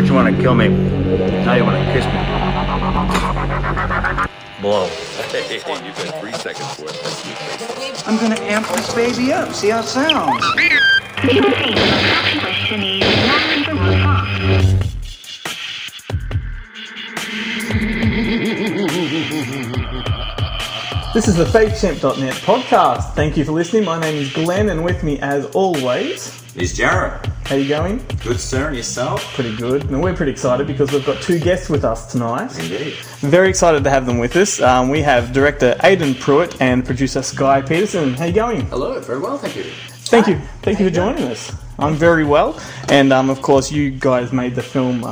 First you want to kill me, now you want to kiss me. Blow. Hey, you've got 3 seconds for it. I'm gonna amp this baby up, see how it sounds. This is the FakeChamp.net podcast. Thank you for listening. My name is Glenn, and with me, as always, is Jarrett. How you going? Good, sir, and yourself? Pretty good. And we're pretty excited because we've got 2 guests with us tonight. Indeed. Very excited to have them with us. We have director Aidan Pruitt and producer Skye Peterson. How you going? Hello, very well, thank you. Thank you for joining us. I'm very well. And of course, you guys made the film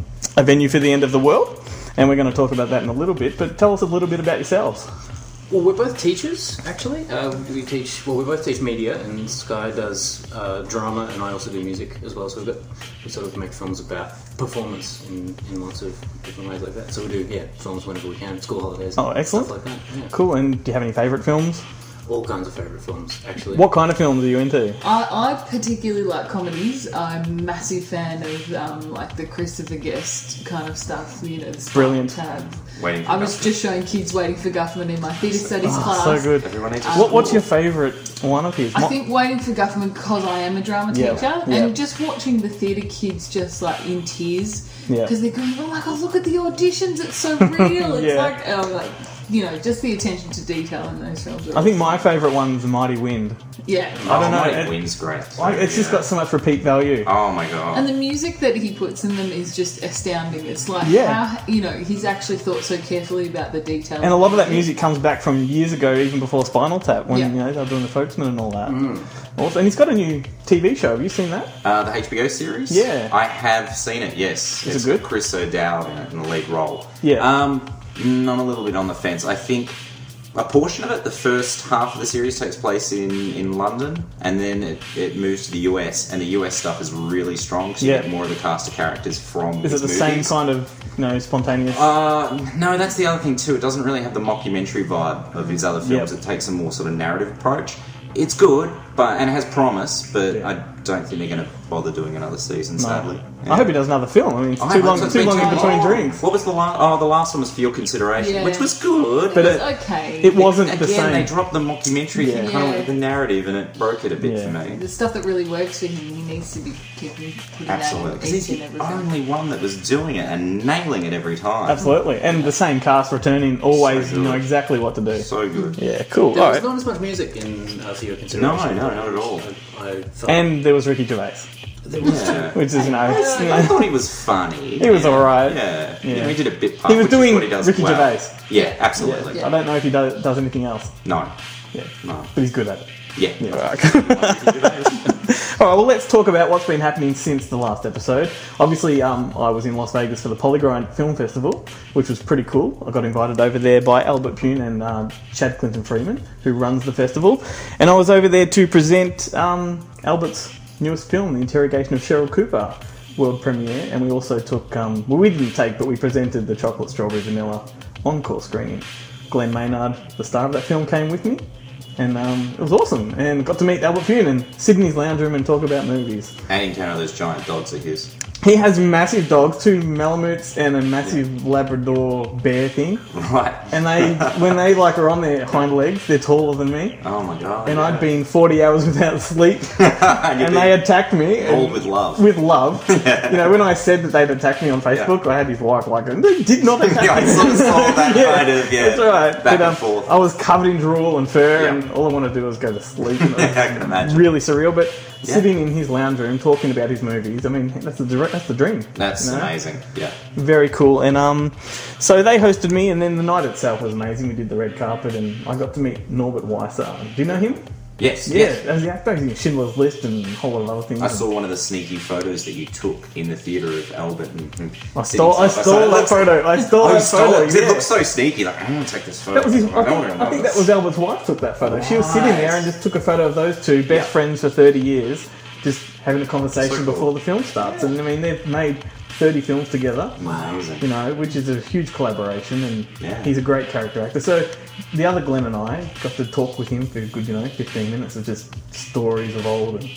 A Venue for the End of the World. And we're going to talk about that in a little bit. But tell us a little bit about yourselves. Well, we're both teachers, actually. We both teach media, and Skye does drama, and I also do music as well. So we sort of make films about performance in lots of different ways like that. So we do, films whenever we can, school holidays, Oh, excellent. stuff like that. Yeah. Cool. And do you have any favourite films? All kinds of favourite films, actually. What kind of films are you into? I particularly like comedies. I'm a massive fan of like the Christopher Guest kind of stuff. You know, the Brilliant. Tab. Waiting for I was just showing kids Waiting for Guffman in my theatre studies class. So good. Everyone needs What's your favourite one of his? I think Waiting for Guffman because I am a drama Yeah, teacher, yeah. and just watching the theatre kids just like in tears Yeah. because they're going, "Oh my god, look at the auditions! It's so real." It's Yeah. like just the attention to detail in those films. I think my favourite one is The Mighty Wind. Yeah. I don't know. Mighty Wind's great. It's just got so much repeat value. Oh my god. And the music that he puts in them is just astounding. It's like how, he's actually thought so carefully about the detail. And a lot of that music comes back from years ago, even before Spinal Tap, when Yeah. they were doing the Folksman and all that. Also, and he's got a new TV show. Have you seen that? The HBO series? Yeah. I have seen it, yes. Is it It's good? Chris O'Dowd in the lead role. Yeah. I'm a little bit on the fence. I think a portion of it, the first half of the series, takes place in London, and then it moves to the US, and the US stuff is really strong because you Yeah. get more of the cast of characters from Is it his the same movies. kind of spontaneous? No, that's the other thing too. It doesn't really have the mockumentary vibe of his other films. Yep. It takes a more sort of narrative approach. It's good, and it has promise, but Yeah. I don't think they're going to bother doing another season, sadly. I hope he does another film. I mean, it's I too hope long, so. It's too been long in too between long. drinks. What was the last? Oh, the last one was For Your Consideration, Yeah. which was good. But It's okay. it wasn't Again, the same. they dropped the mockumentary thing, kind of Yeah. like the narrative, and it broke it a bit Yeah. for me. The stuff that really works for him, he needs to be putting Absolutely, that because in he's each the and every film. only one that was doing it and nailing it every time. Absolutely. And the same cast returning, always So know good. exactly what to do. So good. Yeah, cool. There All was right. not as much music in For Your Consideration. No, not at all. I felt And there was Ricky Gervais, there was Yeah. which is, I thought he was funny. He was alright. Yeah. Yeah. He did a bit part, he was which is doing what he does Ricky well. Gervais. Yeah, absolutely. Yeah. I don't know if he does anything else. No. Yeah, No. but he's good at it. Yeah. Yeah, all right. All right, well, let's talk about what's been happening since the last episode. Obviously, I was in Las Vegas for the Polygrind Film Festival, which was pretty cool. I got invited over there by Albert Pune and Chad Clinton Freeman, who runs the festival. And I was over there to present Albert's newest film, The Interrogation of Cheryl Cooper, world premiere. And we also took, we didn't take, but we presented the Chocolate Strawberry Vanilla encore screening. Glenn Maynard, the star of that film, came with me. And it was awesome, and got to meet Albert Pune and sit in his lounge room and talk about movies. And encounter those giant dogs of his. He has massive dogs, 2 Malamutes and a massive Labrador bear thing. Right. And when they are on their hind legs, they're taller than me. Oh my god. And yeah. I'd been 40 hours without sleep, and they attacked me. All and- with love. With love. When I said that they'd attacked me on Facebook, I had his wife they did not attack Yeah, I me. sort of saw that kind of, That's right. back But, and forth. I was covered in drool and fur, Yeah. and all I wanted to do was go to sleep. And I can imagine. really surreal, but sitting in his lounge room talking about his movies, I mean, that's the dream. That's amazing. Yeah. Very cool. And so they hosted me, and then the night itself was amazing. We did the red carpet, and I got to meet Norbert Weiser. Do you know him? Yes. Yeah, Yes. as the actor, he's in Schindler's List and a whole lot of other things. I saw one of the sneaky photos that you took in the theatre of Albert. And I stole that photo. I stole Oh, you that stole photo. it? 'Cause it yeah. looks so sneaky. Like, I'm going to take this photo. That was his, I don't I think that was Albert's wife took that photo. She was sitting there and just took a photo of those two, best friends for 30 years, just having a conversation So cool. before the film starts. And I mean, they've made 30 films together, Amazing. you know, which is a huge collaboration, and Yeah. he's a great character actor. So the other Glenn and I got to talk with him for a good, 15 minutes of just stories of old, and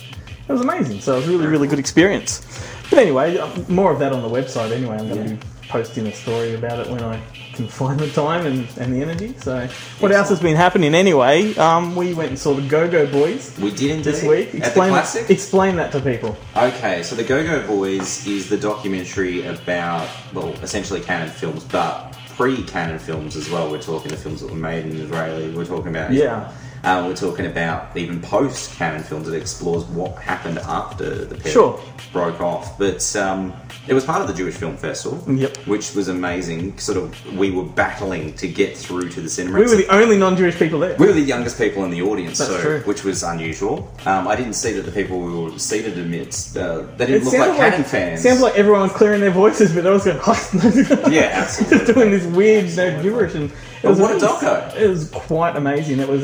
It was amazing. So it was a really, really good experience. But anyway, more of that on the website anyway. I'm going to be posting a story about it when I can find the time and the energy. So what else has been happening anyway? We went and saw the Go-Go Boys. We did indeed. This week. Explain that to people. Okay, so the Go-Go Boys is the documentary about, well, essentially canon films, but pre-canon films as well. We're talking the films that were made in Israeli. We're talking about we're talking about even post-canon films that explores what happened after the period broke off. But it was part of the Jewish Film Festival, which was amazing. Sort of, we were battling to get through to the cinema. We were the only non-Jewish people there. We were the youngest people in the audience, true. Which was unusual. I didn't see that the people we were seated amidst, they didn't look like canon fans. Sounds like everyone was clearing their voices, but they was going, yeah, absolutely. doing this weird gibberish. And what a doco! It was quite amazing. It was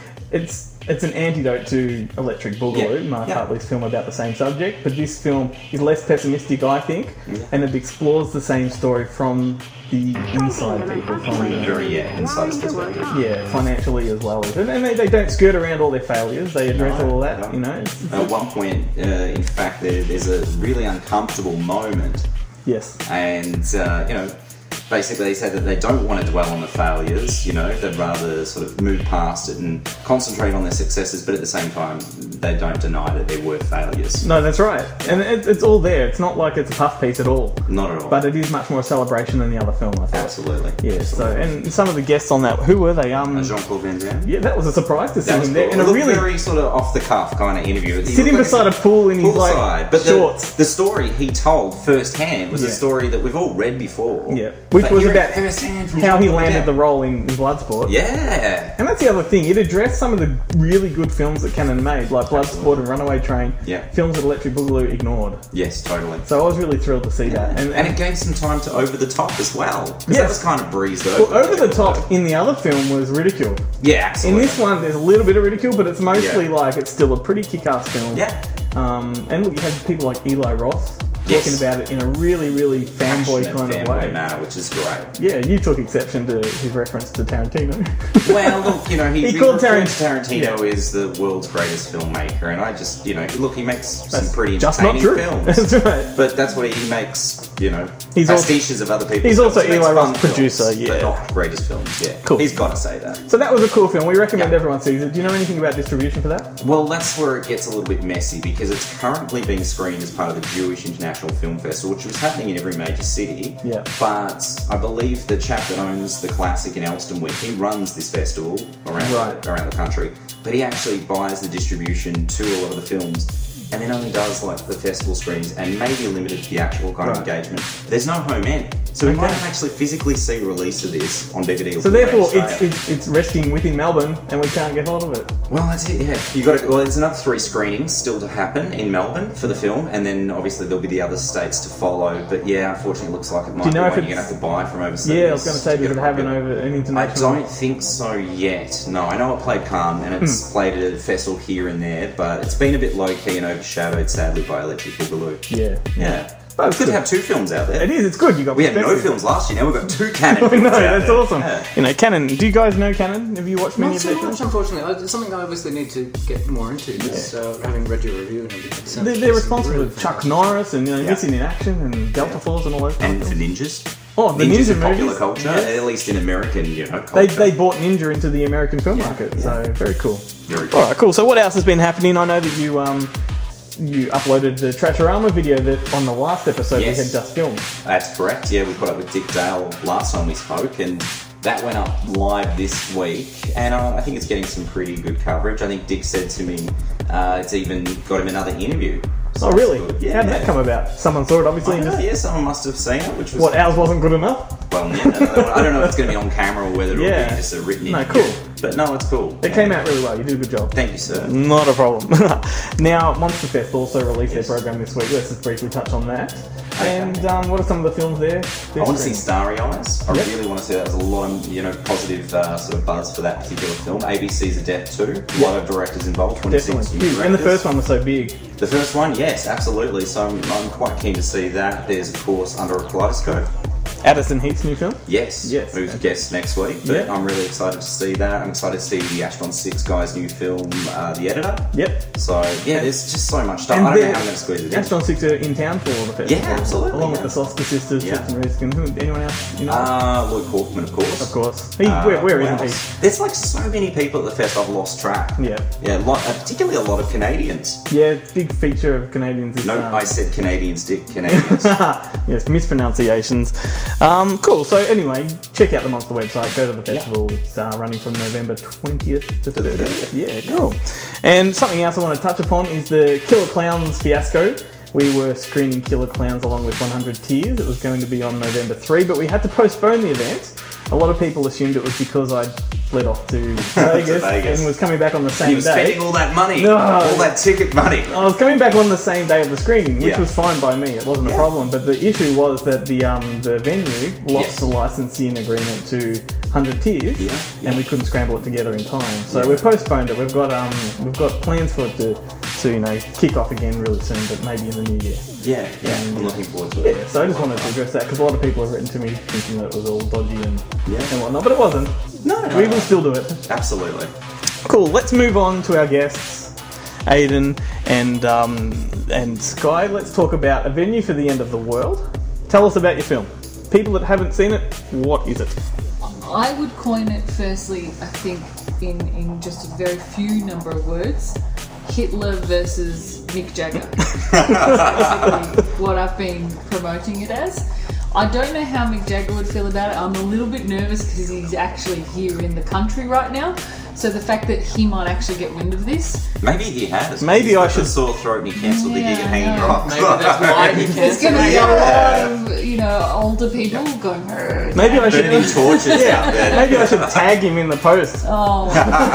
it's an antidote to Electric Boogaloo, Mark Hartley's film about the same subject, but this film is less pessimistic, I think, and it explores the same story from the inside people. Insider's perspective. Yeah, financially as well. And they don't skirt around all their failures, they address all that, At one point, in fact, there's a really uncomfortable moment. Yes. And, basically they said that they don't want to dwell on the failures, they'd rather sort of move past it and concentrate on their successes, but at the same time they don't deny that there were failures. No, that's right. And it's all there. It's not like it's a puff piece at all. Not at all. But it is much more a celebration than the other film, I thought. Absolutely. Yeah, so, and some of the guests on that, who were they? Jean-Claude Van Damme. Yeah, that was a surprise to see him there. And a really very sort of off-the-cuff kind of interview. Sitting beside a pool in his shorts. The story he told firsthand was a story that we've all read before. Yeah. Which was about how he landed the role in Bloodsport. Yeah. And that's the other thing. It addressed some of the really good films that Cannon made, like Bloodsport and Runaway Train. Yeah. Films that Electric Boogaloo ignored. Yes, totally. So I was really thrilled to see that. And it gave some time to Over the Top as well. Yes. That was kind of breezed over. Well, Over the Top in the other film was ridiculed. Yeah, absolutely. In this one, there's a little bit of ridicule, but it's mostly like it's still a pretty kick-ass film. Yeah. And look, you have people like Eli Roth talking about it in a really, really fanboy kind of way. Manner, which is great. Yeah, you took exception to his reference to Tarantino. Well, look, he called Tarantino is the world's greatest filmmaker, and I just, look, he makes some pretty entertaining films. That's right. But that's what he makes, he's pastiches of other people's He's films. also Eli Roth's producer, films, but not greatest films, Cool. He's got to say that. So that was a cool film. We recommend everyone sees it. Do you know anything about distribution for that? Well, that's where it gets a little bit messy, because it's currently being screened as part of the Jewish International Film Festival, which was happening in every major city. Yeah. But I believe the chap that owns the Classic in Elstonwick, he runs this festival around the country, but he actually buys the distribution to a lot of the films, and then only does like the festival screens and maybe limited to the actual kind of engagement. There's no home end, so we might actually physically see a release of this on DVD. So therefore, it's resting within Melbourne, and we can't get hold of it. Well, that's it. Yeah, you got. Well, there's another 3 screenings still to happen in Melbourne for the film, and then obviously there'll be the other states to follow. But yeah, unfortunately, it looks like it might be one you're gonna have to buy from overseas. Yeah, I was going to say, does it have an international? I don't think so yet. No, I know it played Cannes and it's played at a festival here and there, but it's been a bit low key and overshadowed, sadly, by Electric Boogaloo. Yeah. But it's good to have 2 films out there. It is. It's good. We had no films last year. Now we've got 2 Cannon films. No, that's there. awesome. Yeah. Cannon. Do you guys know Cannon? Have you watched many of their films? Unfortunately, it's something I obviously need to get more into. Having read your review and everything. They're responsible for Chuck Norris and Missing in Action and Delta Force and all those. And for Ninjas. Oh, the Ninjas Ninja in popular movies. culture, at least in American, culture. They brought Ninja into the American film market, so very cool. Very cool. All right, cool. So what else has been happening? I know that you uploaded the Trasharama video that on the last episode we had just filmed. That's correct. Yeah, we caught up with Dick Dale last time we spoke, and that went up live this week, and I think it's getting some pretty good coverage. I think Dick said to me it's even got him another interview. So oh, really? Yeah. How did that come about? Someone saw it, obviously. Someone must have seen it, which was... What, ours wasn't good enough? Well, yeah, I don't know if it's going to be on camera or whether it'll be just a written interview. Cool. But no, it's cool. It came out really well. You did a good job. Thank you, sir. Not a problem. Now, Monster Fest also released their program this week. Let's just briefly touch on that. Okay. And what are some of the films there? I want to see Starry Eyes. I really want to see that. There's a lot of positive sort of buzz for that particular film. ABC's A Death 2. A lot of directors involved. Definitely. And the first one was so big. The first one, yes, absolutely. So I'm quite keen to see that. There's, of course, Under a Kaleidoscope. Addison Heath's new film. Yes. Who's guest next week. But Yeah. I'm really excited to see that. I'm excited to see the Ashton 6 guy's new film, The Editor. Yep. So, yeah, there's just so much stuff. And I don't know the- how I'm going to squeeze it in. Ashton 6 are in town for the festival. Yeah, absolutely, Along with yeah. the Soster Sisters, Yeah. Tristan Risk, and who, anyone else? You know? Lloyd Kaufman, of course. Of course. Where Who isn't else? he? There's like so many people at the fest I've lost track. Yeah. Yeah, particularly a lot of Canadians. Yeah, big feature of Canadians. Is, No, I said Canadians, Dick. Canadians. yes, mispronunciations. Cool. So anyway, check out the Monster website. Go to the festival. It's running from November 20th to 30th. Yeah, cool. And something else I want to touch upon is the Killer Clowns fiasco. We were screening Killer Clowns along with 100 Tears. It was going to be on November 3, but we had to postpone the event. A lot of people assumed it was because I fled off to Vegas and was coming back on the same He was day. spending all that money. No. All that ticket money. I was coming back on the same day of the screening, which Yeah. was fine by me. It wasn't a problem. But the issue was that the venue lost the licensing agreement to 100 Tears, and we couldn't scramble it together in time. So we've postponed it. We've got plans for it to kick off again really soon, but maybe in the new year. Yeah. I'm looking forward to it. Yeah. So I just wanted to address that because a lot of people have written to me thinking that it was all dodgy and whatnot, but it wasn't. No. We will still do it. Absolutely. Cool. Let's move on to our guests, Aidan and Sky. Let's talk about A Venue for the End of the World. Tell us about your film. People that haven't seen it, what is it? I would coin it firstly, I think, in just a very few number of words. Hitler versus Mick Jagger. Basically what I've been promoting it as. I don't know how Mick Jagger would feel about it. I'm a little bit nervous because he's actually here in the country right now. So the fact that he might actually get wind of this. Maybe he has. Maybe I should- a sore throat and he cancelled the gig at Yeah, Hanging no. Rocks. Maybe that's why he There's can't. going to be a lot of, older people going, "Rrr." Maybe I Burning should. torches out there. Maybe I should tag him in the post. Oh.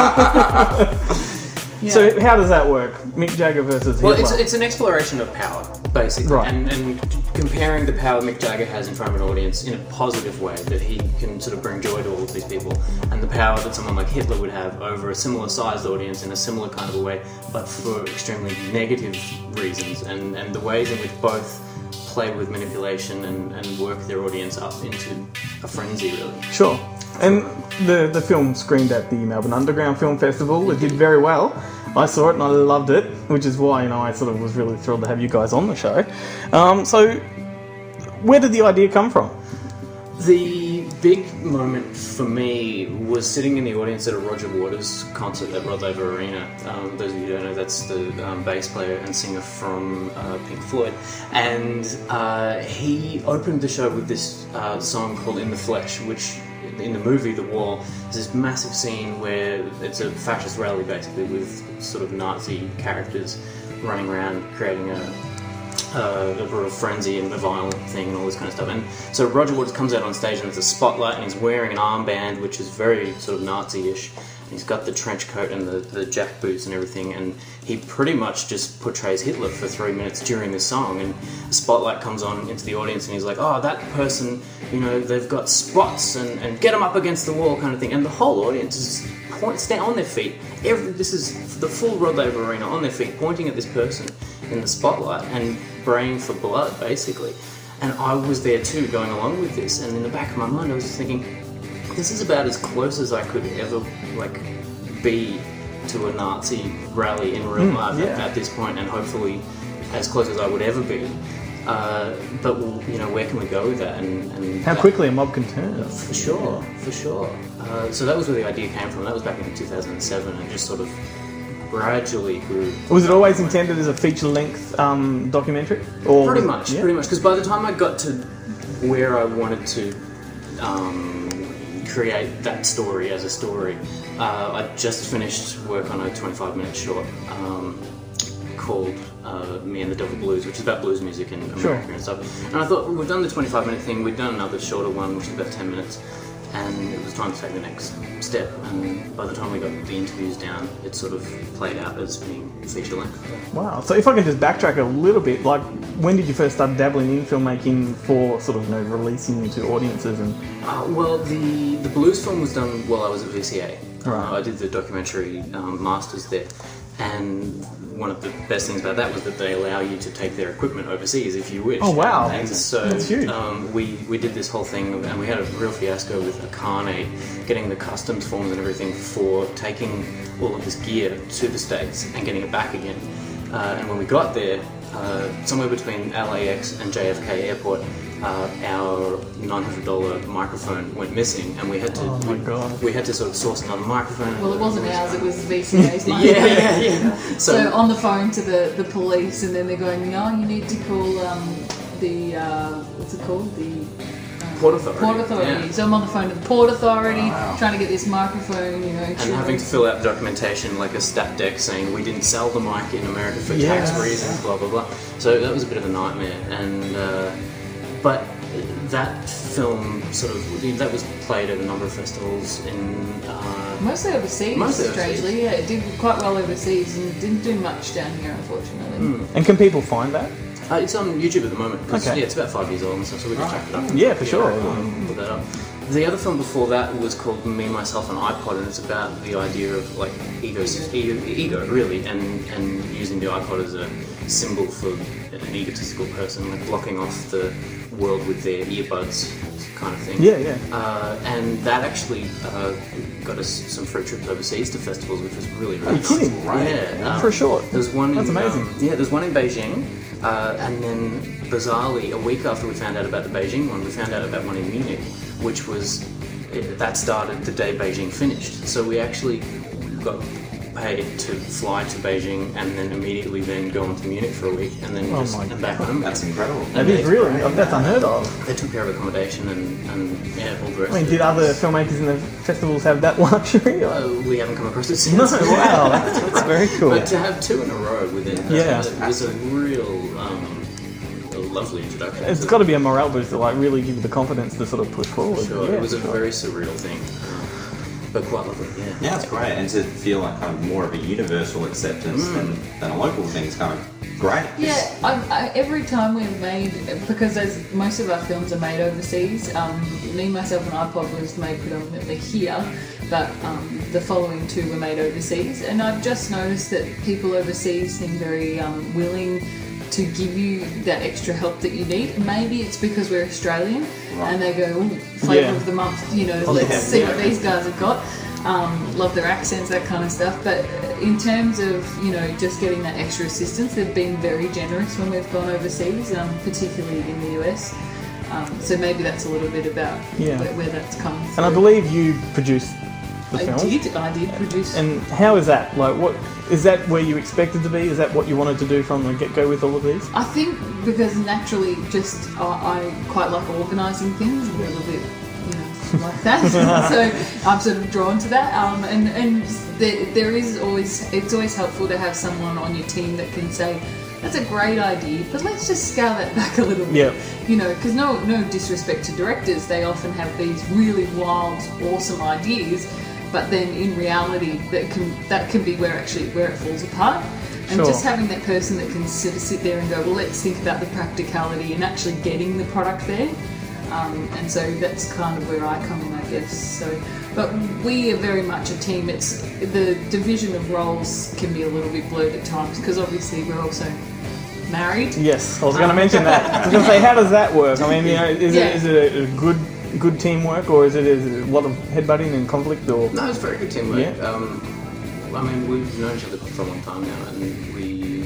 Yeah. So how does that work? Mick Jagger versus Well, Hitler. it's an exploration of power, basically, Right. and comparing the power Mick Jagger has in front of an audience in a positive way, that he can sort of bring joy to all of these people, and the power that someone like Hitler would have over a similar sized audience in a similar kind of a way, but for extremely negative reasons, and the ways in which both play with manipulation and work their audience up into a frenzy, really. Sure. And the film screened at the Melbourne Underground Film Festival. It did very well. I saw it and I loved it, which is why I sort of was really thrilled to have you guys on the show. So, where did the idea come from? The big moment for me was sitting in the audience at a Roger Waters concert at Rod Laver Arena. Those of you who don't know, that's the bass player and singer from Pink Floyd. And he opened the show with this song called In the Flesh, which in the movie The Wall, there's this massive scene where it's a fascist rally basically with sort of Nazi characters running around creating a real frenzy and a violent thing and all this kind of stuff. And so Roger Waters comes out on stage and there's a spotlight and he's wearing an armband which is very sort of Nazi-ish. He's got the trench coat and the jack boots and everything, and he pretty much just portrays Hitler for 3 minutes during this song, and a spotlight comes on into the audience and he's like, oh, that person, they've got spots and get them up against the wall kind of thing. And the whole audience is on their feet. This is the full Rod Laver Arena on their feet, pointing at this person in the spotlight and praying for blood, basically. And I was there too, going along with this, and in the back of my mind I was just thinking, this is about as close as I could ever be to a Nazi rally in real life at this point, and hopefully as close as I would ever be. But where can we go with that? And How quickly a mob can turn. For sure. So that was where the idea came from. That was back in 2007, and just sort of gradually grew. Was it always intended as a feature-length documentary? Or Pretty much. Because by the time I got to where I wanted to create that story as a story, I just finished work on a 25-minute short called Me and the Devil Blues, which is about blues music in America and stuff. And I thought, we've done the 25-minute thing, we've done another shorter one, which is about 10 minutes, and it was time to take the next step. And by the time we got the interviews down, it sort of played out as being feature-length. Wow. So if I can just backtrack a little bit, when did you first start dabbling in filmmaking for sort of releasing to audiences? And Well, the blues film was done while I was at VCA. Right. I did the documentary masters there, and one of the best things about that was that they allow you to take their equipment overseas if you wish. Oh wow! And so that's huge. We did this whole thing, and we had a real fiasco with Akane getting the customs forms and everything for taking all of this gear to the States and getting it back again. And when we got there, somewhere between LAX and JFK Airport, our $900 microphone went missing, and we had to we had to sort of source another microphone. Well, it wasn't ours; it was VCA's microphone. yeah. So on the phone to the police, and then they're going, "No, you need to call the what's it called, the Port Authority." Port Authority. Yeah. So I'm on the phone to the Port Authority, trying to get this microphone, and having to fill out documentation like a stat deck saying we didn't sell the mic in America for tax reasons, blah blah blah. So that was a bit of a nightmare, and but that film that was played at a number of festivals in mostly overseas. Strangely, yeah, it did quite well overseas and didn't do much down here, unfortunately. And can people find that? It's on YouTube at the moment. Okay. Yeah, it's about 5 years old and stuff, so we can check it up. Yeah, for sure. Put that up. The other film before that was called Me, Myself and iPod, and it's about the idea of like ego really, and using the iPod as a symbol for an egotistical person, like blocking off the world with their earbuds kind of thing. Yeah. And that actually got us some free trips overseas to festivals, which was really Are you kidding? right. Yeah, for sure. There's one. That's amazing. There's one in Beijing, and then bizarrely, a week after we found out about the Beijing one, we found out about one in Munich, which was that started the day Beijing finished. So we actually got paid to fly to Beijing and then immediately then go on to Munich for a week and then and back home. That's incredible. That is really, that's unheard of. They took care of accommodation and all the rest. I mean, did other filmmakers in the festivals have that luxury? We haven't come across it since. No, wow, that's very cool. But to have two in a row within that was a real a lovely introduction. It's got to be a morale booster, like really give you the confidence to sort of push forward. Sure, it was a very surreal thing. But quite lovely, yeah. Yeah, it's great, and to feel like kind of more of a universal acceptance than a local thing is kind of great. Yeah, every time we've made, because most of our films are made overseas, Me, Myself and iPod was made predominantly here, but the following two were made overseas, and I've just noticed that people overseas seem very willing to give you that extra help that you need. Maybe it's because we're Australian and they go, "Ooh, flavour of the month, let's see what these guys have got." Love their accents, that kind of stuff. But in terms of, just getting that extra assistance, they've been very generous when we've gone overseas, particularly in the US. So maybe that's a little bit about where that's come from. And I believe you produced the film. I did produce. And how is that? Like, what is that where you expected to be? Is that what you wanted to do from the get-go with all of these? I think because naturally, just I quite like organising things a little bit, like that. So I'm sort of drawn to that. And there is it's always helpful to have someone on your team that can say, "That's a great idea, but let's just scale that back a little bit." Because no disrespect to directors, they often have these really wild, awesome ideas. But then in reality, that can be where it falls apart. And just having that person that can sort of sit there and go, well, let's think about the practicality and actually getting the product there. And so that's kind of where I come in, I guess. So, but we are very much a team. It's the division of roles can be a little bit blurred at times because obviously we're also married. Yes, I was going to mention that. I was going to say, how does that work? I mean, is it a good teamwork, or is it a lot of headbutting and conflict? Or no, it's very good teamwork. Yeah. I mean, we've known each other for a long time now, and we,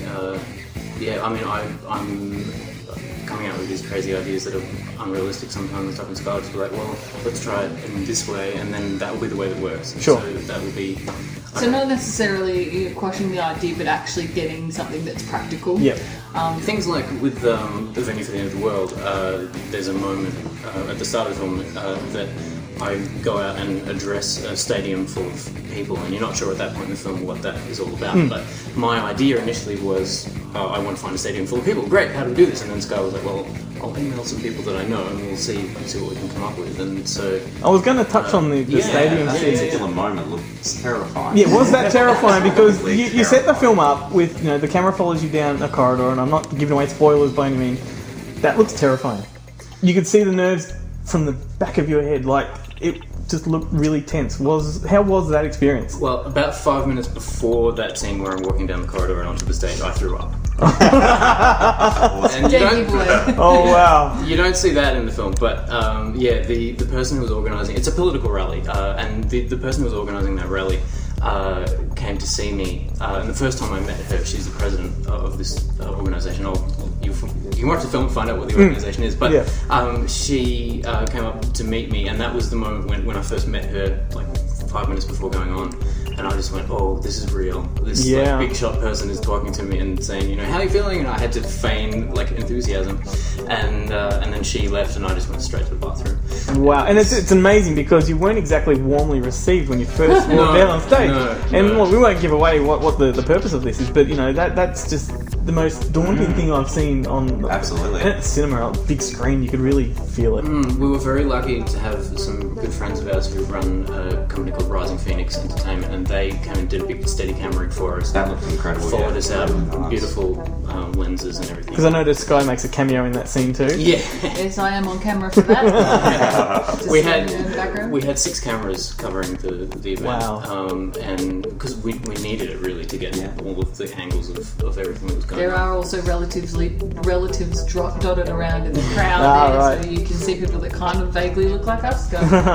I'm coming out with these crazy ideas that are unrealistic sometimes and stuff, and Sky will just be like, well, let's try it in this way, and then that will be the way that works. Sure. So that will be... So not necessarily quashing the idea, but actually getting something that's practical. Yeah. Things like with the Venue for the End of the World, there's a moment at the start of the film that I go out and address a stadium full of people, and you're not sure at that point in the film what that is all about. But my idea initially was, I want to find a stadium full of people. Great, how do we do this? And then Sky was like, well, I'll email some people that I know, and we'll see what we can come up with. And so I was going to touch on the stadium that scene. particular moment looks terrifying. Yeah, was that terrifying? Because you set the film up with, the camera follows you down a corridor, and I'm not giving away spoilers by any means. That looks terrifying. You could see the nerves from the back of your head. Like, just looked really tense. How was that experience? Well, about 5 minutes before that scene where I'm walking down the corridor and onto the stage, I threw up. And oh wow! You don't see that in the film, but the person who was organising, it's a political rally, and the person who was organising that rally came to see me, and the first time I met her, she's the president of this organisation. You can watch the film and find out what the organisation is, but she came up to meet me, and that was the moment when I first met her, like 5 minutes before going on. And I just went, oh, this is real. This big shot person is talking to me and saying, how are you feeling? And I had to feign enthusiasm. And then she left, and I just went straight to the bathroom. Wow, and it's amazing because you weren't exactly warmly received when you first walked down on stage. Look, we won't give away what the purpose of this is, but that's just the most daunting thing I've seen on cinema, on big screen. You could really feel it. We were very lucky to have some good friends of ours who run a company called Rising Phoenix Entertainment, and they came and did a big Steadicam rig for us. That looked incredible. Followed us out with beautiful lenses and everything. Because I noticed Sky makes a cameo in that scene too. Yeah. Yes, I am on camera for that. we had 6 cameras covering the event. Wow. And because we needed it really to get all of the angles of everything that was going on. There are also relatives dotted around in the crowd right. so you can see people that kind of vaguely look like us.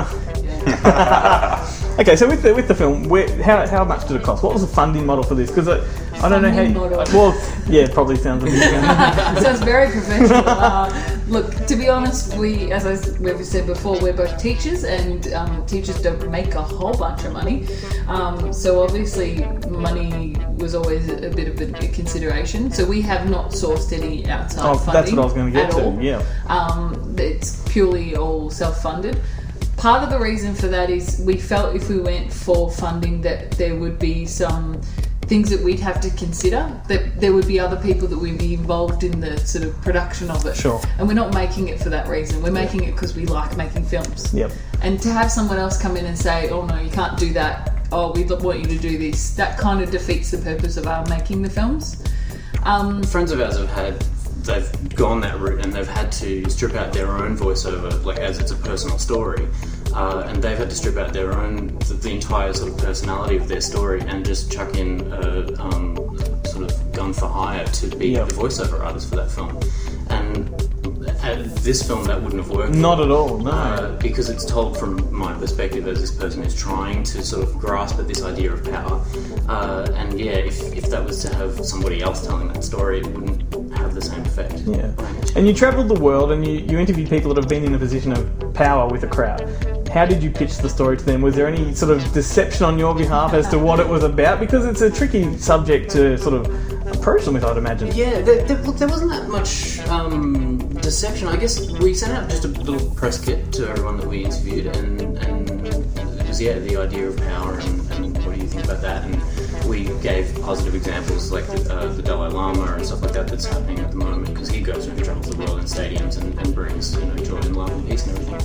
Okay, so with the film, how much did it cost? What was the funding model for this? Because I don't know how. Well, yeah, it probably sounds like sounds very professional. Look, to be honest, we've said before, we're both teachers, and teachers don't make a whole bunch of money. So obviously, money was always a bit of a consideration. So we have not sourced any outside funding. That's what I was going to get to. Yeah. It's purely all self-funded. Part of the reason for that is we felt if we went for funding that there would be some things that we'd have to consider, that there would be other people that would be involved in the sort of production of it. Sure. And we're not making it for that reason. We're making it because we like making films. Yep. And to have someone else come in and say, oh no, you can't do that, oh we want you to do this, that kind of defeats the purpose of our making the films. Friends of ours they've gone that route, and they've had to strip out their own voiceover, as it's a personal story, and they've had to strip out their own the entire sort of personality of their story and just chuck in a sort of gun for hire to be the voiceover artist for that film. And this film, that wouldn't have worked. Not at all, no. Because it's told from my perspective as this person who's trying to sort of grasp at this idea of power. And if that was to have somebody else telling that story, it wouldn't have the same effect. Yeah. And you travelled the world and you interviewed people that have been in a position of power with a crowd. How did you pitch the story to them? Was there any sort of deception on your behalf as to what it was about? Because it's a tricky subject to sort of approach them with, I'd imagine. Yeah, there wasn't that much deception. I guess we sent out just a little press kit to everyone that we interviewed, and it was the idea of power and what do you think about that? And we gave positive examples like the Dalai Lama and stuff like that that's happening at the moment, because he goes and travels the world in stadiums and brings joy and love and peace and everything.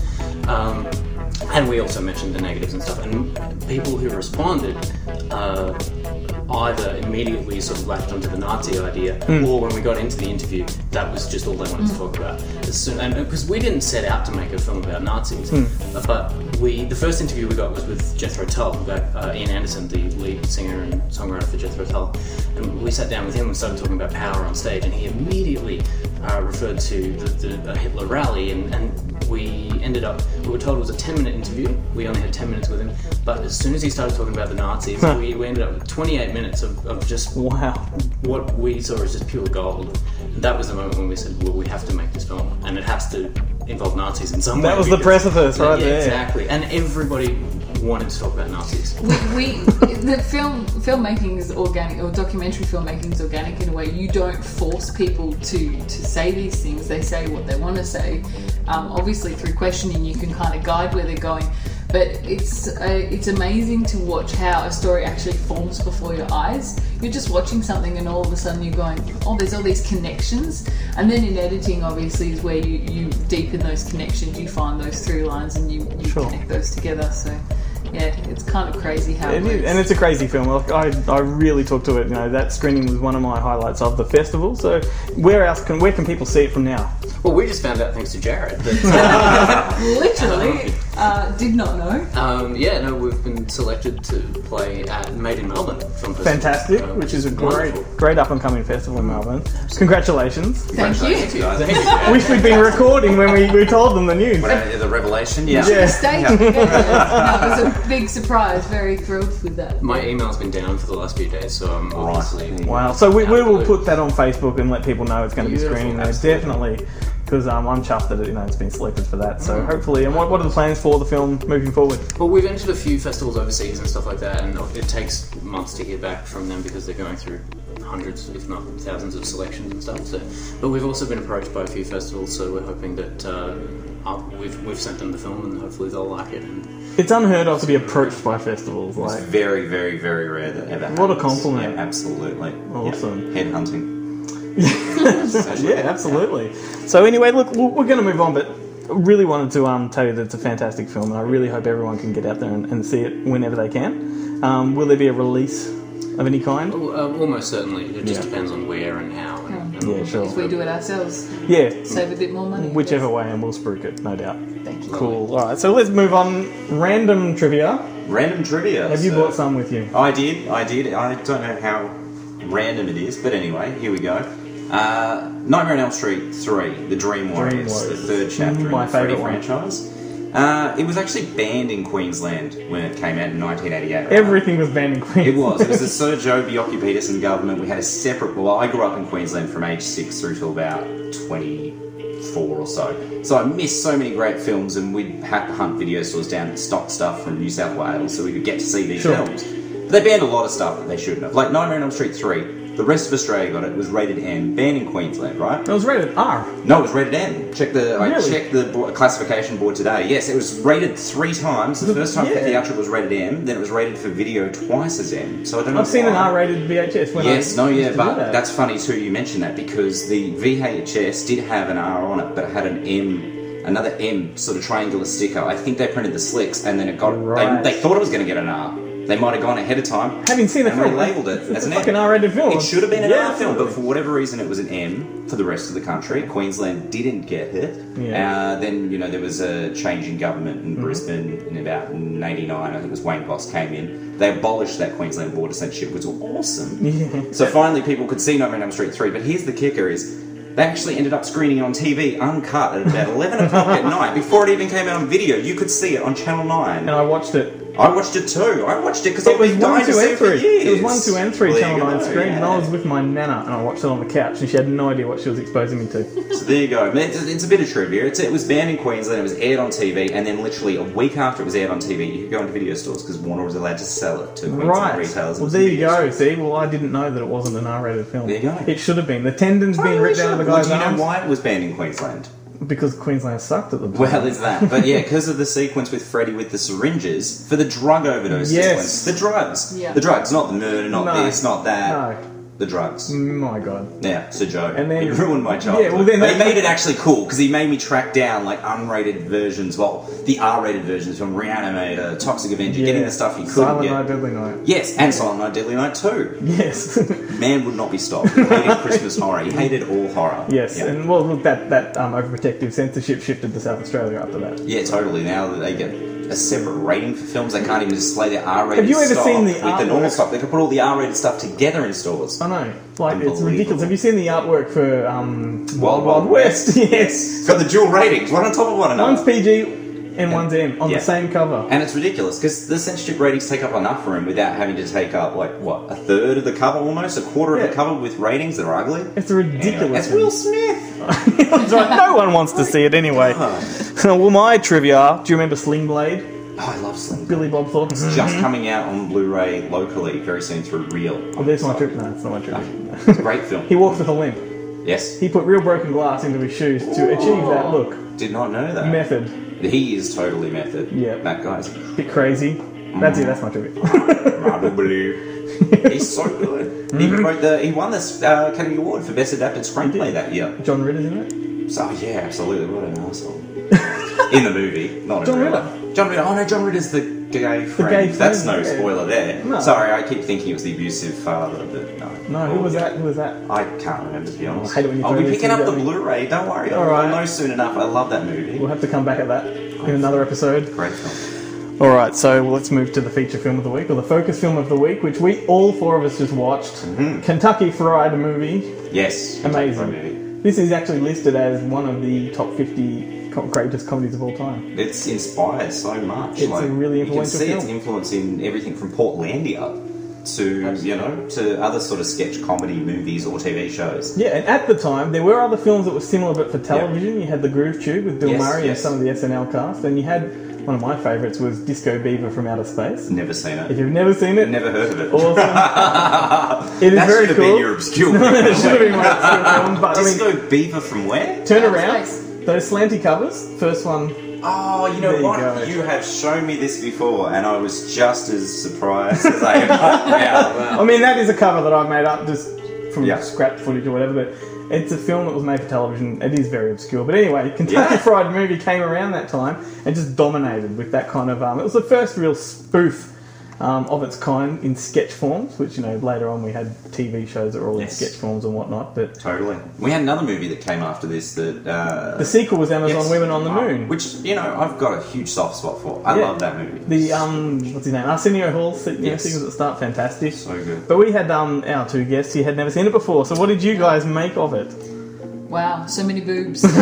And we also mentioned the negatives and stuff, and people who responded either immediately sort of latched onto the Nazi idea, or when we got into the interview, that was just all they wanted to talk about. And because we didn't set out to make a film about Nazis, but the first interview we got was with Jethro Tull, Ian Anderson, the lead singer and songwriter for Jethro Tull, and we sat down with him and started talking about power on stage, and he immediately referred to the Hitler rally, and we were told it was a 10-minute interview. We only had 10 minutes with him, but as soon as he started talking about the Nazis, we ended up with 28 minutes of just what we saw as just pure gold. And that was the moment when we said, well, we have to make this film, and it has to involve Nazis in some way. That was the precipice right there. Exactly. And everybody wanted to talk about Nazis. The filmmaking is organic, or documentary filmmaking is organic in a way. You don't force people to say these things. They say what they want to say. Obviously, through questioning, you can kind of guide where they're going. But it's amazing to watch how a story actually forms before your eyes. You're just watching something and all of a sudden you're going, oh, there's all these connections. And then in editing, obviously, is where you deepen those connections. You find those through lines and you connect those together. So, yeah, it's kind of crazy how it works. And it's a crazy film. I really took to it. That screening was one of my highlights of the festival. So where can people see it from now? Well, we just found out thanks to Jared. Literally. Did not know. We've been selected to play at Made in Melbourne Film Festival. Fantastic, which is a great up-and-coming festival in Melbourne. Congratulations. Thank you. Congratulations, guys. Wish we'd been recording when we told them the news. The revelation, yeah. Mistake. No, it was a big surprise. Very thrilled with that. My email's been down for the last few days, so I'm obviously... Wow. So we will put that on Facebook and let people know it's going to be screening there. Absolutely. Definitely. Because I'm chuffed that it's been selected for that. So hopefully, and what are the plans for the film moving forward? Well, we've entered a few festivals overseas and stuff like that, and it takes months to hear back from them because they're going through hundreds, if not thousands, of selections and stuff. So, but we've also been approached by a few festivals, so we're hoping that we've sent them the film, and hopefully they'll like it. And it's unheard of to be approached by festivals. It's very, very, very rare that ever happens. What a compliment! Yeah, absolutely. Awesome. Yeah. Headhunting. Yeah, absolutely. So anyway, look, we're going to move on, but I really wanted to tell you that it's a fantastic film, and I really hope everyone can get out there and see it whenever they can. Will there be a release of any kind? Almost certainly. It just depends on where and how. Yeah, sure. If we do it ourselves, save a bit more money. Whichever way, and we'll spruik it, no doubt. Thank you. Cool. All right, so let's move on. Random trivia. Have you brought some with you? I did. I don't know how random it is, but anyway, here we go. Nightmare on Elm Street 3, The Dream Warriors, the third chapter in the Freddy franchise. It was actually banned in Queensland when it came out in 1988. Right? Everything was banned in Queensland. It was. It was the Sir Joe Bjelke-Petersen government. We had a separate... Well, I grew up in Queensland from age 6 through till about 24 or so. So I missed so many great films, and we'd have to hunt video stores down and stock stuff from New South Wales so we could get to see these films. But they banned a lot of stuff that they shouldn't have. Like Nightmare on Elm Street 3. The rest of Australia got it. It was rated M, banned in Queensland, right? It was rated R. No, it was rated M. I checked the classification board today. Yes, it was rated 3 times. The first time for theatrical was rated M, then it was rated for video twice as M. So I don't know. I've seen an R-rated VHS. That's funny too. You mentioned that because the VHS did have an R on it, but it had an M, another M sort of triangular sticker. I think they printed the slicks, and then it got. Right. They thought it was going to get an R. They might have gone ahead of time. Having seen the film, relabeled it as an M. Fucking R-rated film. It should have been an R film, but for whatever reason, it was an M for the rest of the country. Queensland didn't get it. Yeah. Then there was a change in government in Brisbane in about '89. I think it was Wayne Boss came in. They abolished that Queensland border censorship, which was awesome. Yeah. So finally, people could see Nightmare on Elm Street 3. But here's the kicker: is they actually ended up screening it on TV, uncut, at about 11 o'clock at night. Before it even came out on video, you could see it on Channel 9. And I watched it. I watched it too. I watched it because I've been 1, dying to see it for years. It was 1, 2, and 3 Channel 9 screen, yeah. and I was with my nana, and I watched it on the couch, and she had no idea what she was exposing me to. So there you go. It's a bit of trivia. It was banned in Queensland, it was aired on TV, and then literally a week after it was aired on TV, you could go into video stores because Warner was allowed to sell it to Queensland retailers. Well, there you go. See, I didn't know that it wasn't an R-rated film. There you go. It should have been. The tendons being ripped out of the guy's arms. Do you know why it was banned in Queensland? Because Queensland sucked at the time. Well, it's that. But yeah, because of the sequence with Freddy with the syringes for the drug overdose sequence. The drugs. Yeah. The drugs, not the murder, not this, not that. No. The drugs. My God. Yeah, Sir Joe. And then, he ruined my childhood. Yeah, well then but he made it actually cool because he made me track down like unrated versions, the R-rated versions from Reanimator, Toxic Avenger, getting the stuff you couldn't Silent get. Night, Deadly Night. Yes, and Silent Night, Deadly Night too. Yes. Man would not be stopped. He hated Christmas horror. He hated all horror. Yes, yeah. and well, look, that overprotective censorship shifted to South Australia after that. Yeah, totally. Now that they get a separate rating for films, they can't even display their R-rated Have you ever stock seen the with artwork? the normal stuff. They could put all the R-rated stuff together in stores. I know, like it's ridiculous. Have you seen the artwork for Wild Wild West? Yes, it's got the dual ratings, one on top of one another. One's PG and one's M on the same cover, and it's ridiculous because the censorship ratings take up enough room without having to take up a third of the cover, almost a quarter of the cover with ratings that are ugly. It's ridiculous. Anyway, it's Will Smith. That's right. No one wants to see it anyway. Well, my trivia. Do you remember Sling Blade? Oh, I love Sling Blade. Billy Bob Thornton. It's just coming out on Blu-ray locally very soon through Reel. Oh, there's my trivia. No, it's not my trivia. It's a great film. He walks with a limp. Yes. He put real broken glass into his shoes to achieve that look. Did not know that. Method. He is totally method. Yeah. That guy's bit crazy. That's it. That's my trivia. I don't believe. He's so good. He won this Academy Award for Best Adapted Screenplay that year. John Ritter's in it. So yeah, absolutely. What an asshole. In the movie, not John in real Ritter. life. John Ritter. Oh no, John Ritter's the gay friend. That's no spoiler there. No. Sorry, I keep thinking it was the abusive father, but no. No, who was that? Who was that? I can't remember, to be honest. I hate it when you I'll be picking up the Blu-ray. Don't worry. I'll know soon enough. I love that movie. We'll have to come back at that in another episode. Great film. All right, so let's move to the feature film of the week, or the focus film of the week, which we all four of us just watched. Mm-hmm. Kentucky Fried Movie. Yes. Amazing. Movie. This is actually listed as one of the top 50 greatest comedies of all time. It's inspired so much. It's a really influential film. You can see its influence in everything from Portlandia to, to other sort of sketch comedy movies or TV shows. Yeah, and at the time, there were other films that were similar, but for television. Yep. You had The Groove Tube with Bill Murray and some of the SNL cast, and you had... One of my favourites was Disco Beaver from Outer Space. Never seen it. If you've never seen it... Never heard of it. Awesome. It is that very should have cool. been your obscure film. It should have been my obscure film. But, Disco Beaver from where? Turn around. Those slanty covers. First one... Oh, you know what? You have shown me this before, and I was just as surprised as I am now. Wow. I mean, that is a cover that I made up just from scrap footage or whatever, but it's a film that was made for television. It is very obscure. But anyway, Kentucky Fried Movie came around that time and just dominated with that kind of... it was the first real spoof of its kind in sketch forms, which, later on we had TV shows that were all in sketch forms and whatnot. But totally. We had another movie that came after this that... the sequel was Amazon Women on the Moon. Which, I've got a huge soft spot for. I love that movie. The, what's his name? Arsenio Hall sequels at the start, fantastic. So good. But we had our two guests, he had never seen it before. So what did you guys make of it? Wow, so many boobs. There's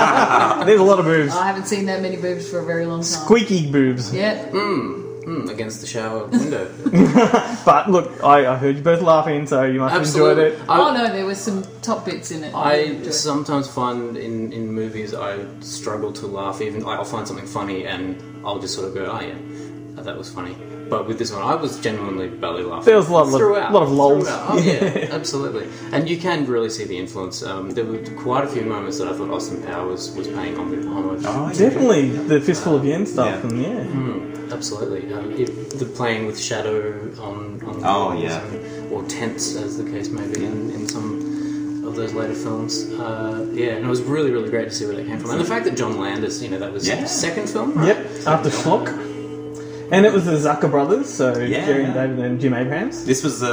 a lot of boobs. I haven't seen that many boobs for a very long time. Squeaky boobs. Yeah. Against the shower window. But look, I heard you both laughing, so you must have enjoyed it. Oh no, there was some top bits in it. I sometimes find in movies I struggle to laugh. Even I'll find something funny and I'll just sort of go, oh yeah, that was funny. But with this one, I was genuinely belly laughing. There was a lot of lulls. Oh yeah, absolutely. And you can really see the influence. There were quite a few moments that I thought Austin Powers was paying homage. Oh, definitely the Fistful of Yen stuff, and absolutely. The playing with shadow on or tents, as the case may be, in some of those later films. And it was really, really great to see where that came from. And the fact that John Landis, that was his second film, right? Yep, after Schlock. And it was the Zucker brothers, so Jerry and David and Jim Abrahams. This was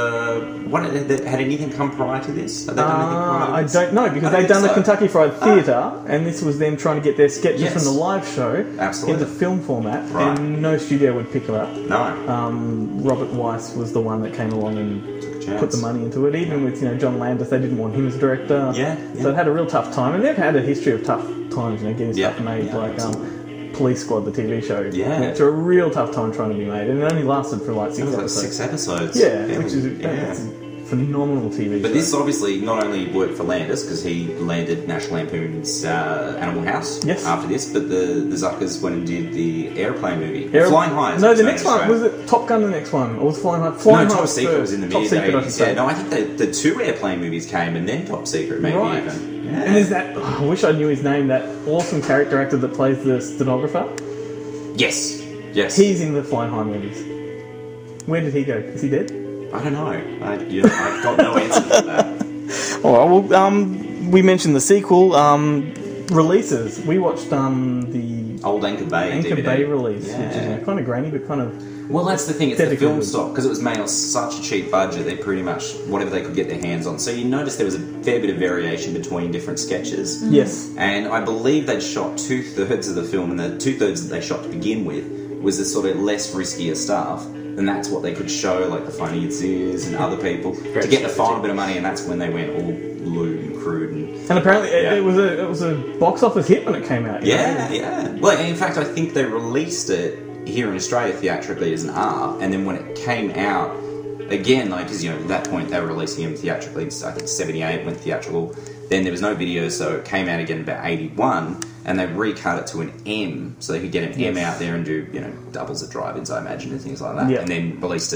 had anything come prior to this? Had they done anything prior to this? I don't know, because they'd done the Kentucky Fried Theatre, and this was them trying to get their sketches from the live show into film format, and no studio would pick it up. No. Robert Weiss was the one that came along and put the money into it. Even with John Landis, they didn't want him as director. So it had a real tough time, and they've had a history of tough times, getting stuff made, like Police Squad, the TV show. It's a real tough time trying to be made, and it only lasted for like 6 episodes. 6 episodes. Which is a phenomenal TV show. But this obviously not only worked for Landis, because he landed National Lampoon's Animal House after this, but the Zuckers went and did the Airplane movie. Flying High. No, the next one, was it Top Gun the next one? Or was Flying High? Top Secret was in the mid-80s. No, I think the 2 Airplane movies came and then Top Secret, maybe even. Yeah. And there's that, I wish I knew his name, that awesome character actor that plays the stenographer. Yes. He's in the Flying High movies. Where did he go? Is he dead? I don't know. I've got no answer to that. Alright, well, we mentioned the sequel. Releases. We watched the Old Anchor Bay DVD. Bay release, which is kind of grainy, but kind of... Well, that's the thing. It's the film stock, because it was made on such a cheap budget. They pretty much whatever they could get their hands on. So you notice there was a fair bit of variation between different sketches. Yes. And I believe they'd shot 2/3 of the film, and the 2/3 that they shot to begin with was the sort of less riskier stuff. And that's what they could show, like the funny Ziz and other people, to get the final bit of money. And that's when they went all lewd and crude. And apparently it was a box office hit when it came out. Yeah. Well, in fact, I think they released it here in Australia theatrically as an R, and then when it came out again, because at that point they were releasing him theatrically. I think 78 went theatrical. Then there was no video, so it came out again about 81, and they recut it to an M, so they could get an M out there and do doubles at drive-ins, I imagine, and things like that. And then released it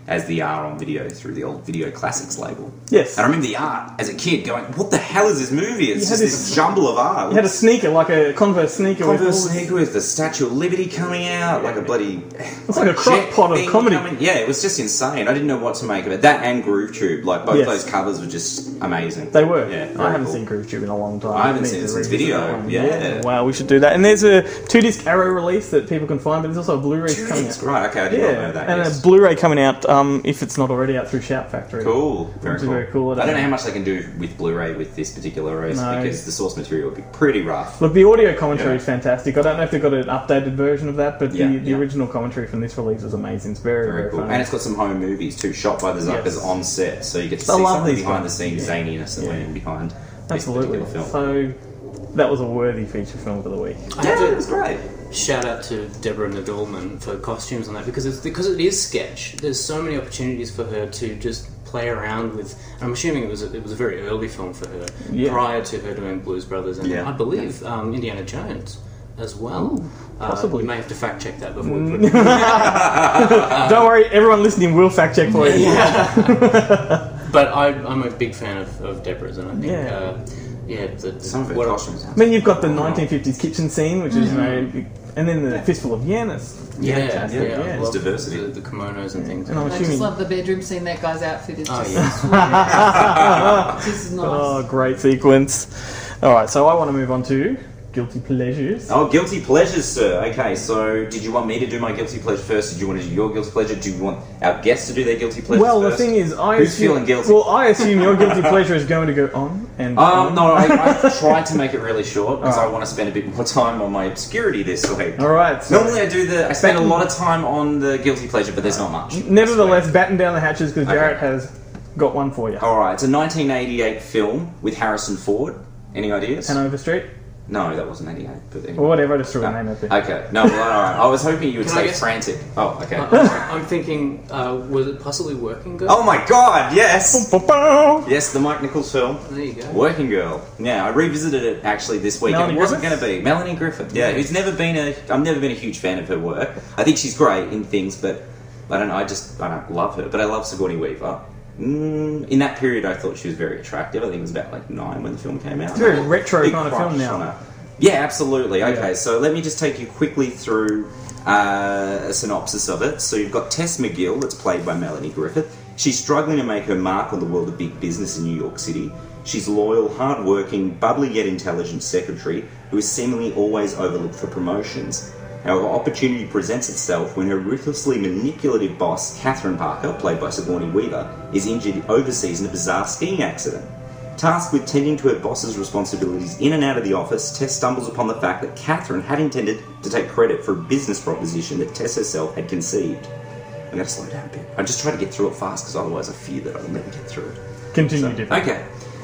as the art on video through the old Video Classics label. Yes. And I remember the art as a kid going, what the hell is this movie? It's just this jumble of art. You had a sneaker, like a Converse sneaker. With the Statue of Liberty coming out, like a bloody... It's like a crock pot of comedy. Yeah, it was just insane. I didn't know what to make of it. That and Groove Tube, like both those covers were just amazing. They were. Yeah, I haven't seen Groove Tube in a long time. I haven't seen it since video. Yeah. Wow, we should do that. And there's a 2-disc Arrow release that people can find, but there's also a Blu-ray coming out. Right, okay, I did not know that. And a Blu-ray coming out, if it's not already out through Shout Factory. Cool, very cool. I don't know how much they can do with Blu-ray with this particular release because the source material would be pretty rough. Look, the audio commentary is fantastic. I don't know if they've got an updated version of that, but the original commentary from this release is amazing. It's very cool. Funny. And it's got some home movies too, shot by the Zuckers on set, so you get to see some of the behind-the-scenes zaniness that went in behind this particular film. So that was a worthy feature film for the week. It was great. Shout out to Deborah Nadelman for costumes on that because it is sketch. There's so many opportunities for her to just play around with. I'm assuming it was a very early film for her prior to her doing Blues Brothers and I believe Indiana Jones as well. Ooh, possibly. We may have to fact check that before. Don't worry, everyone listening will fact check for you. But I'm a big fan of Deborah's, and I think some of her costumes. I mean, you've got the 1950s kitchen scene, which is and then the Fistful of Yen. It's diversity. The kimonos and things. And I just love the bedroom scene. That guy's outfit is just this is nice. Oh, great sequence. All right, so I want to move on to Guilty Pleasures. Oh, Guilty Pleasures, sir. Okay, so did you want me to do my Guilty Pleasure first? Did you want to do your Guilty Pleasure? Do you want our guests to do their Guilty Pleasures first? first? The thing is, who's feeling guilty? Well, I assume your Guilty Pleasure is going to go on and on. No, I tried to make it really short because I want to spend a bit more time on my obscurity this week. All right. So normally I spend a lot of time on the Guilty Pleasure, but there's not much. Nevertheless, batten down the hatches because Jarrett has got one for you. All right, it's a 1988 film with Harrison Ford. Any ideas? Hanover Street? No, that wasn't 88. But anyway. Or whatever, I just threw a name out there. Okay, no, well, all right. I was hoping you would say Frantic. Oh, okay. I'm thinking, was it possibly Working Girl? Oh my God, yes! Yes, the Mike Nichols film. There you go. Working Girl. Yeah, I revisited it actually this week. It wasn't going to be Melanie Griffith. Yeah, I've never been a huge fan of her work. I think she's great in things, but I don't love her. But I love Sigourney Weaver. In that period, I thought she was very attractive. I think it was about 9 when the film came out. It's a very retro kind of film now. Yeah, absolutely. Okay, so let me just take you quickly through a synopsis of it. So you've got Tess McGill, that's played by Melanie Griffith. She's struggling to make her mark on the world of big business in New York City. She's loyal, hard-working, bubbly yet intelligent secretary who is seemingly always overlooked for promotions. However, opportunity presents itself when her ruthlessly manipulative boss, Catherine Parker, played by Sigourney Weaver, is injured overseas in a bizarre skiing accident. Tasked with tending to her boss's responsibilities in and out of the office, Tess stumbles upon the fact that Catherine had intended to take credit for a business proposition that Tess herself had conceived. I'm going to slow down a bit. I just try to get through it fast because otherwise I fear that I will never get through it. Continue. Okay.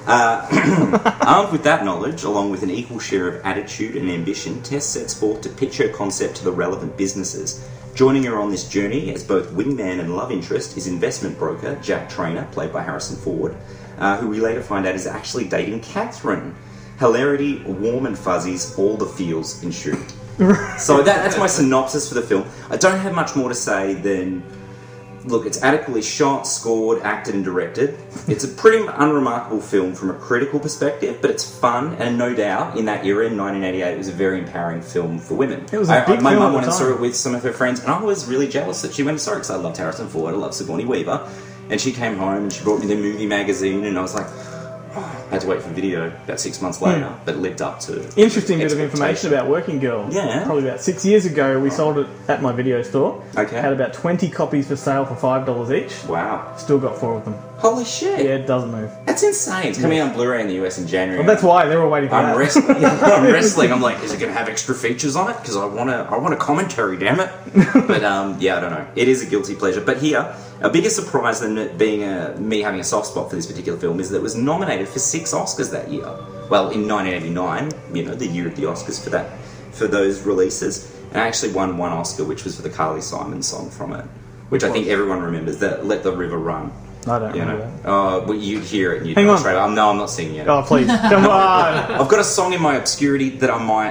Armed with that knowledge, along with an equal share of attitude and ambition, Tess sets forth to pitch her concept to the relevant businesses. Joining her on this journey as both wingman and love interest is investment broker Jack Trainer, played by Harrison Ford, who we later find out is actually dating Catherine. Hilarity, warm and fuzzies, all the feels ensue. So that's my synopsis for the film. I don't have much more to say than... Look, it's adequately shot, scored, acted and directed. It's a pretty unremarkable film from a critical perspective, but it's fun, and no doubt, in that era, in 1988, it was a very empowering film for women. It was a big film. My mum went and saw it with some of her friends, and I was really jealous that she went and saw it, because I loved Harrison Ford, I loved Sigourney Weaver, and she came home and she brought me the movie magazine, and I was like... I had to wait for video about 6 months later, but it lived up to... Interesting bit of information about Working Girl. Yeah. Probably about 6 years ago, we sold it at my video store. Okay. Had about 20 copies for sale for $5 each. Wow. Still got 4 of them. Holy shit. Yeah, it doesn't move. That's insane. It's coming out on Blu-ray in the US in January. Well, that's why they're all waiting for I'm that. I'm wrestling. I'm like, is it going to have extra features on it? Because I want a commentary, damn it. But yeah, I don't know. It is a guilty pleasure. But here, a bigger surprise than it being me having a soft spot for this particular film is that it was nominated for 6 Oscars that year. Well, in 1989, the year of the Oscars for those releases, and I actually won 1 Oscar, which was for the Carly Simon song from it, which I think everyone remembers. That "Let the River Run." I don't remember that. Well, you'd hear it and you'd Hang know on. straight up. No, I'm not singing it. Oh, please. Come on. I've got a song in my obscurity that I might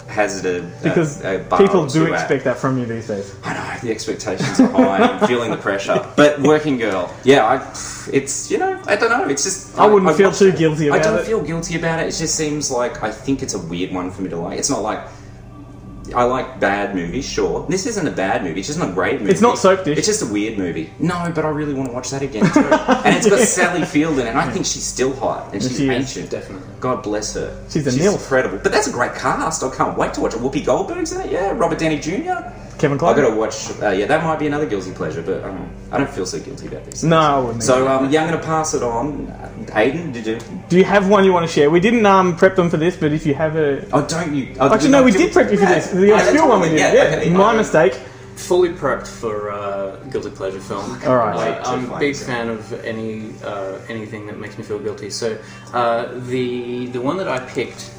hazarded because a bar people or do two expect that from you these days. I know the expectations are high. I'm feeling the pressure. But Working Girl, it's I don't know. It's just I wouldn't feel too guilty about it. I don't feel guilty about it. It just seems like I think it's a weird one for me to like. It's not like. I like bad movies, sure. This isn't a bad movie. It's just not a great movie. It's not Soap Dish. It's just a weird movie. No, but I really want to watch that again too. And it's got Sally Field in it, and I think she's still hot. And she's she is. ancient. Definitely. God bless her. She's a nilf. incredible. But that's a great cast. I can't wait to watch it. Whoopi Goldberg's in it, yeah. Robert Downey Jr. Kevin I've Kline. got to watch. That might be another guilty pleasure, but I don't feel so guilty about these. No, I wouldn't. So I'm going to pass it on. Aiden, did you? Do you have one you want to share? We didn't prep them for this, but if you have a... Oh, don't you? Oh, Actually, no, we did prep you for this. The obscure one we did. Yeah, okay. my mistake. Fully prepped for guilty pleasure film. All right. I'm a big fan of anything that makes me feel guilty. So the one that I picked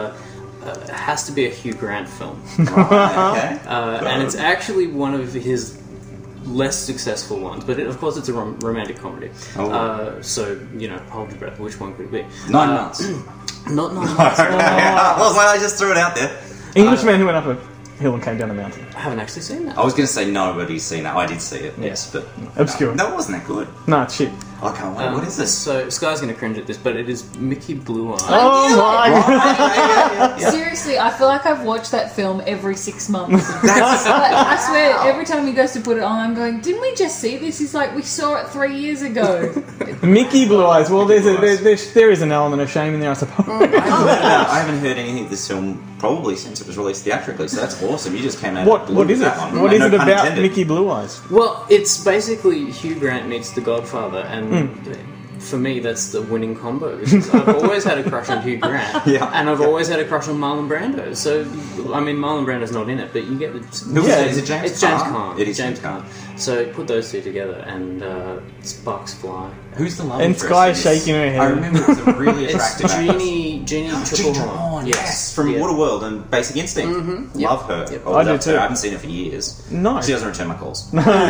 has to be a Hugh Grant film, Okay. and it's actually one of his less successful ones. But of course, it's a romantic comedy. Oh. So hold your breath. Which one could it be? 9 months. Not 9 months. I was like, I just threw it out there. Englishman who went up a hill and came down a mountain. I haven't actually seen that. I was going to say nobody's seen that. I did see it, yes, but Obscure. No, it wasn't that good. No, it's shit. I can't wait. What is this? So Sky's going to cringe at this, but it is Mickey Blue Eye. Oh my god! Seriously, I feel like I've watched that film every 6 months. I swear, every time he goes to put it on, I'm going, didn't we just see this? He's like, we saw it 3 years ago. Mickey Blue Eyes. Well, there is an element of shame in there, I suppose. I haven't heard anything of this film probably since it was released theatrically, so that's awesome. You just came out. What is it? What is it about intended. Mickey Blue Eyes? Well, it's basically Hugh Grant meets The Godfather, and for me, that's the winning combo. Because I've always had a crush on Hugh Grant, and I've always had a crush on Marlon Brando. So, I mean, Marlon Brando's not in it, but you get the... Is it James It's James Caan? Caan. It is James James Caan. So put those two together, and sparks fly. Who's the love And interest Sky in this? shaking her head. I remember it was a really It's attractive actress. Jeannie Tripplehorn. Yes, from Waterworld and Basic Instinct. Yep. Love her. Yep. Oh, I do love her. too. I haven't seen her for years. No. She doesn't return my calls.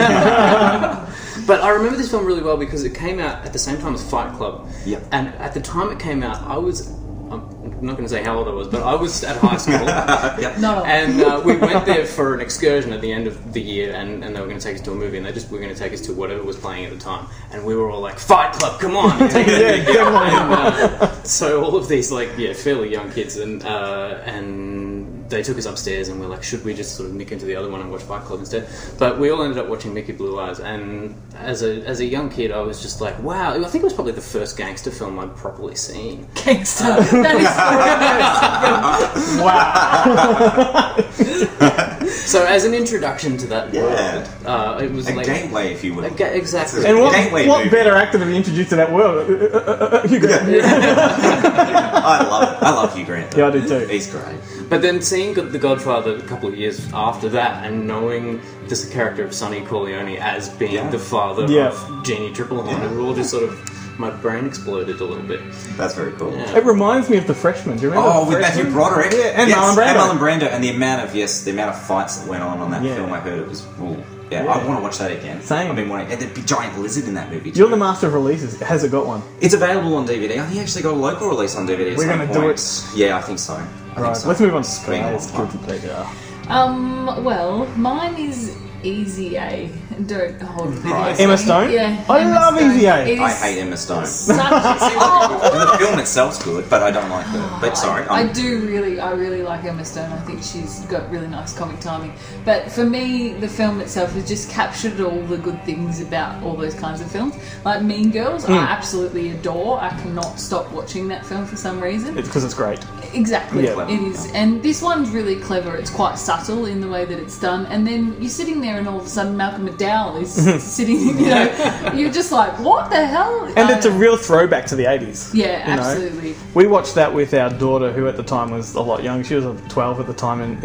But I remember this film really well because it came out at the same time as Fight Club. Yep. And at the time it came out, I'm not going to say how old I was, but I was at high school. No. And we went there for an excursion at the end of the year, and they were going to take us to a movie, and they just were going to take us to whatever was playing at the time. And we were all like, Fight Club, come on! Take it. Yeah, come on. And, so all of these, fairly young kids, and they took us upstairs, and we're like, should we just sort of nick into the other one and watch Fight Club instead? But we all ended up watching Mickey Blue Eyes, and as a young kid, I was just like, wow, I think it was probably the first gangster film I'd properly seen. Gangster. That is Wow. So as an introduction to that world, it was A like... gateway, if you will. Exactly. And Gateway what movie. better actor to be introduced to that world? Hugh Grant. I love it. I love Hugh Grant. Yeah, I do too. He's great. But then seeing The Godfather a couple of years after that, and knowing this character of Sonny Corleone as being the father of Jeannie Tripplehorn, it all just sort of... My brain exploded a little bit. That's very cool. Yeah. It reminds me of The Freshman. Do you remember? Oh, The with Freshman? Matthew Broderick. Yeah, and yes, Marlon Brando. And Marlon Brando. And the amount of fights that went on that film, I heard it was... Ooh, I want to watch that again. Same. I've been wanting... And there'd be giant lizard in that movie too. You're the master of releases. Has it got one? It's available on DVD. I think it actually got a local release on DVD at We're some gonna point. do it. Yeah, I think so. Right, let's move on to Sky's Bring it on. guilty pleasure. well, mine is Easy A. Don't hold it. Right. Emma Stone? Yeah. I Emma love Stone. Easy A. It I is hate Emma Stone. such oh, And the film itself's good, but I don't like her. But sorry. I really like Emma Stone. I think she's got really nice comic timing. But for me, the film itself has just captured all the good things about all those kinds of films. Like Mean Girls, I absolutely adore. I cannot stop watching that film for some reason. It's because it's great. Exactly, Yeah. it is. And this one's really clever. It's quite subtle in the way that it's done. And then you're sitting there and all of a sudden Malcolm McDowell is sitting, you're just like, what the hell? And it's a real throwback to the 80s. Yeah, you know? absolutely. We watched that with our daughter, who at the time was a lot young. She was 12 at the time, and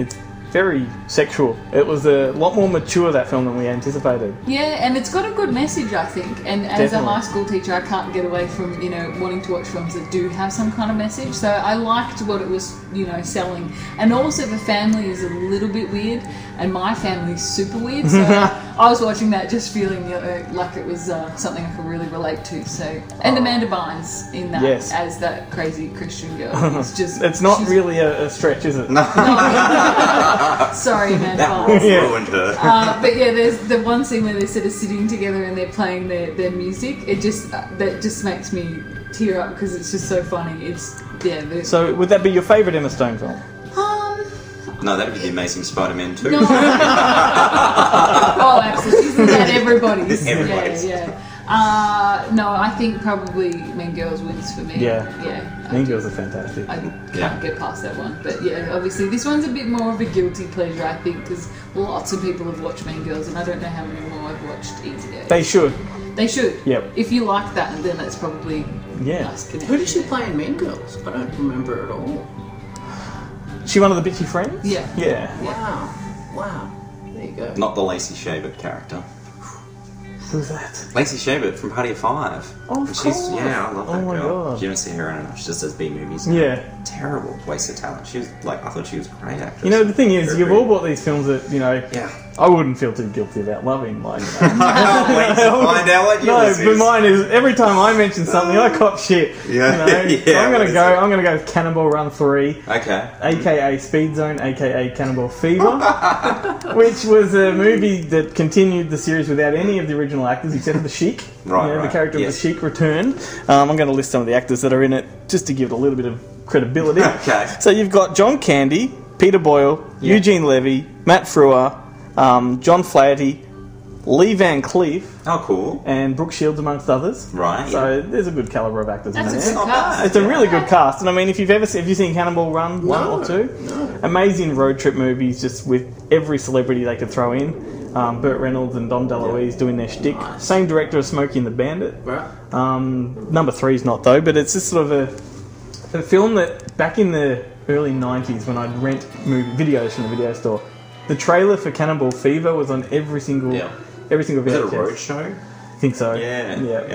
very sexual. It was a lot more mature, that film, than we anticipated. Yeah, and it's got a good message, I think. And as Definitely. a high school teacher, I can't get away from, wanting to watch films that do have some kind of message. So I liked what it was, selling. And also the family is a little bit weird, and my family's super weird. So I was watching that just feeling like it was something I could really relate to. So, and Amanda Bynes in that as that crazy Christian girl. It's not really a stretch, is it? No. Sorry, Amanda That Bynes. ruined her. But yeah, there's the one scene where they're sort of sitting together and they're playing their music. It just that just makes me tear up because it's just so funny. So would that be your favourite Emma Stone film? No, that would be The Amazing Spider-Man 2. No. Oh, absolutely. Isn't that everybody's? Everybody's. Yeah. No, I think probably Mean Girls wins for me. Yeah. Yeah. Mean Girls are fantastic. I can't get past that one. But yeah, obviously this one's a bit more of a guilty pleasure, I think, because lots of people have watched Mean Girls, and I don't know how many more I've watched Easy Days. They should. They should. Yep. If you like that, then that's probably nice connection. Who did she play in Mean Girls? I don't remember at all. She one of the bitchy friends? Yeah. Wow. There you go. Not the Lacey Chabert character. Who's that? Lacey Chabert from Party of Five. Oh, of course. Yeah, I love that Oh my girl. God. You don't see her in enough. She just does B movies. Yeah. Terrible waste of talent. She was I thought she was a great actress. The thing is, Very you've pretty. all bought these films that, Yeah. I wouldn't feel too guilty about loving. I can't wait to find out what yours but is. mine is every time I mention something, I cop shit. Yeah. So Yeah, I'm what gonna is go. it? I'm gonna go with Cannonball Run 3, Okay. aka Speed Zone, aka Cannonball Fever, which was a movie that continued the series without any of the original actors except for the Sheik. Right, The character yes. of the Sheik returned. I'm going to list some of the actors that are in it just to give it a little bit of credibility. Okay. So you've got John Candy, Peter Boyle, Eugene Levy, Matt Frewer, John Flaherty, Lee Van Cleef, Oh, cool. and Brooke Shields, amongst others. Right. So there's a good calibre of actors That's in a there. good cast. It's a really good cast, and I mean, if you've seen Cannonball Run 1 or 2, amazing road trip movies, just with every celebrity they could throw in. Burt Reynolds and Dom DeLuise doing their shtick. Nice. Same director as Smokey and the Bandit. Right. Number 3's not though, but it's just sort of a film that back in the early 90s when I'd rent videos from the video store, the trailer for Cannonball Fever was on every single Yeah. VHS. Was it a road show? I think so. Yeah.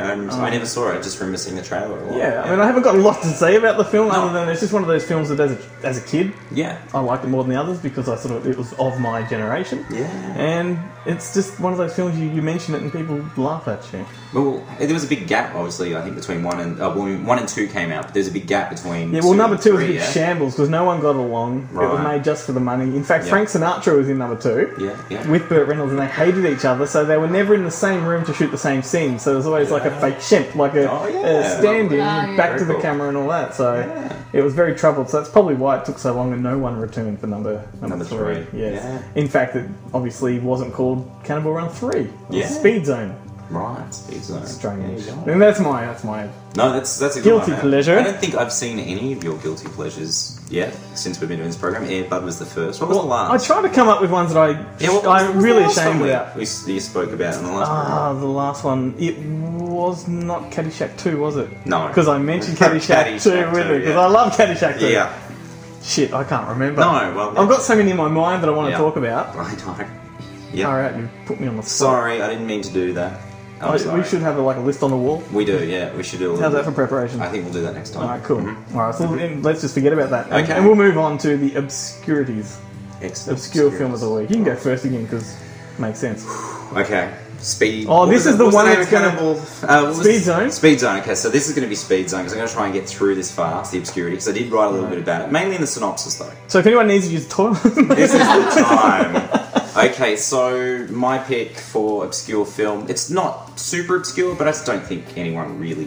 I never saw it. I just remember seeing the trailer a lot. Yeah, I mean, I haven't got a lot to say about the film other than it's just one of those films that, as a kid, Yeah. I liked it more than the others because it was of my generation. Yeah. And it's just one of those films you mention it and people laugh at you. Well, there was a big gap, obviously, I think, between 1 and 2 came out, but there's a big gap between Yeah, well, 2 number and 2 was a 3, big shambles because no one got along. It was Right. made just for the money. In fact, Yeah. Frank Sinatra was in number 2 Yeah. with Burt Reynolds, and they hated each other, so they were never in the same room to shoot the same scene. So there was always like a fake shemp, like a stand-in, yeah. back to the Very cool. camera and all that. So it was very troubled. So that's probably why it took so long, and no one returned for number Number 3. three. Yes. Yeah. In fact, it obviously wasn't called Cannonball Run 3. It was Yeah. Speed Zone. Right. Speed Zone. Strange. There you go. And that's my. No, that's a good Guilty one, pleasure. I don't think I've seen any of your guilty pleasures yet since we've been doing this program. Air Bud was the first. What was the I last? tried to come up with ones that What was I'm the really last ashamed one about. you spoke about in the last program. The last one. It was not Caddyshack 2, was it? No. Because I mentioned Caddyshack 2 Caddyshack with 2, it, because yeah. I love Caddyshack 2. Yeah. Shit, I can't remember. No, well, I've got so many in my mind that I want to Yeah. talk about. I know. Yeah. Alright, you put me on the spot. Sorry, I didn't mean to do that. I'm sorry. We should have a list on the wall. We do, yeah. We should do a little How's that bit. for preparation? I think we'll do that next time. Alright, cool. Alright, so let's just forget about that. And, Okay. and we'll move on to the obscurities. Excellent. Obscure film of the week. You can go first again, because it makes sense. Okay. Speed. Oh, what this was is the what's one name that's of gonna- Cannibal? What was Speed it? Zone? Speed Zone. Okay, so this is going to be Speed Zone because I'm going to try and get through this fast, the obscurity, because I did write a little bit about it, mainly in the synopsis though. So if anyone needs to use the toilet... This is the time. Okay, so my pick for obscure film, it's not super obscure, but I just don't think anyone really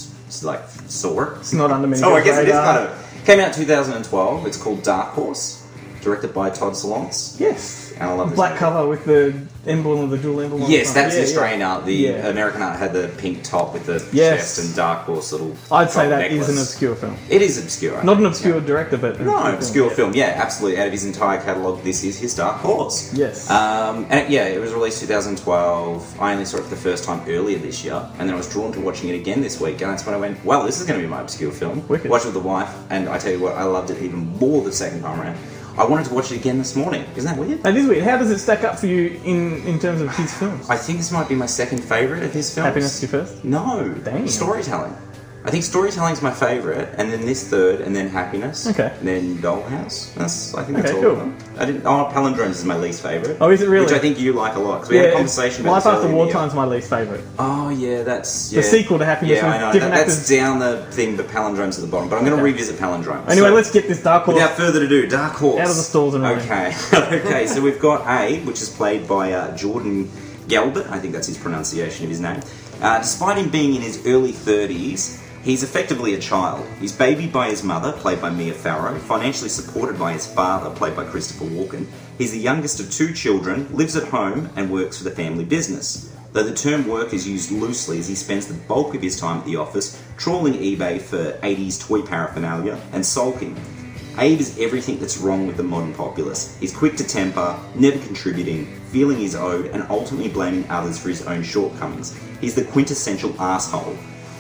saw it. It's not under many So I guess it is radar. kind of. Came out in 2012. It's called Dark Horse, directed by Todd Solondz. Yes. And I love this Black movie. cover with the emblem of the dual emblem. on Yes, the front. that's the Australian art. The Yeah. American art had the pink top with the Yes. chest and Dark Horse little. I'd say gold that necklace. is an obscure film. It is obscure. I Not an think, obscure yeah. director, but... No, obscure film. Yeah, absolutely. Out of his entire catalogue, this is his Dark Horse. Yes. It was released 2012. I only saw it for the first time earlier this year, and then I was drawn to watching it again this week, and that's when I went, well, this is going to be my obscure film. Wicked. Watched it with the wife, and I tell you what, I loved it even more the second time around. I wanted to watch it again this morning. Isn't that weird? That is weird. How does it stack up for you in terms of his films? I think this might be my second favourite of his films. Happiness your first? No. Damn. Storytelling. I think Storytelling's my favourite, and then this third, and then Happiness. Okay. And then Dollhouse. I think that's Okay, all cool. of them. Palindromes is my least favourite. Oh, is it really? Which I think you like a lot, because we had a conversation about Life this After earlier in the year. Wartime's my least favourite. Oh, yeah, that's... The sequel to Happiness Yeah, with I know. different That's actors. down the thing, but Palindrome's at the bottom. But I'm going to revisit Palindrome. Anyway, So, let's get this Dark Horse. without further ado, Dark Horse. Out of the stalls and running. Okay. Okay, so we've got Abe, which is played by Jordan Galbert. I think that's his pronunciation of his name. Despite him being in his early 30s, he's effectively a child. He's babied by his mother, played by Mia Farrow, financially supported by his father, played by Christopher Walken. He's the youngest of 2 children, lives at home, and works for the family business. Though the term work is used loosely, as he spends the bulk of his time at the office trawling eBay for 80s toy paraphernalia and sulking. Abe is everything that's wrong with the modern populace. He's quick to temper, never contributing, feeling he's owed, and ultimately blaming others for his own shortcomings. He's the quintessential arsehole.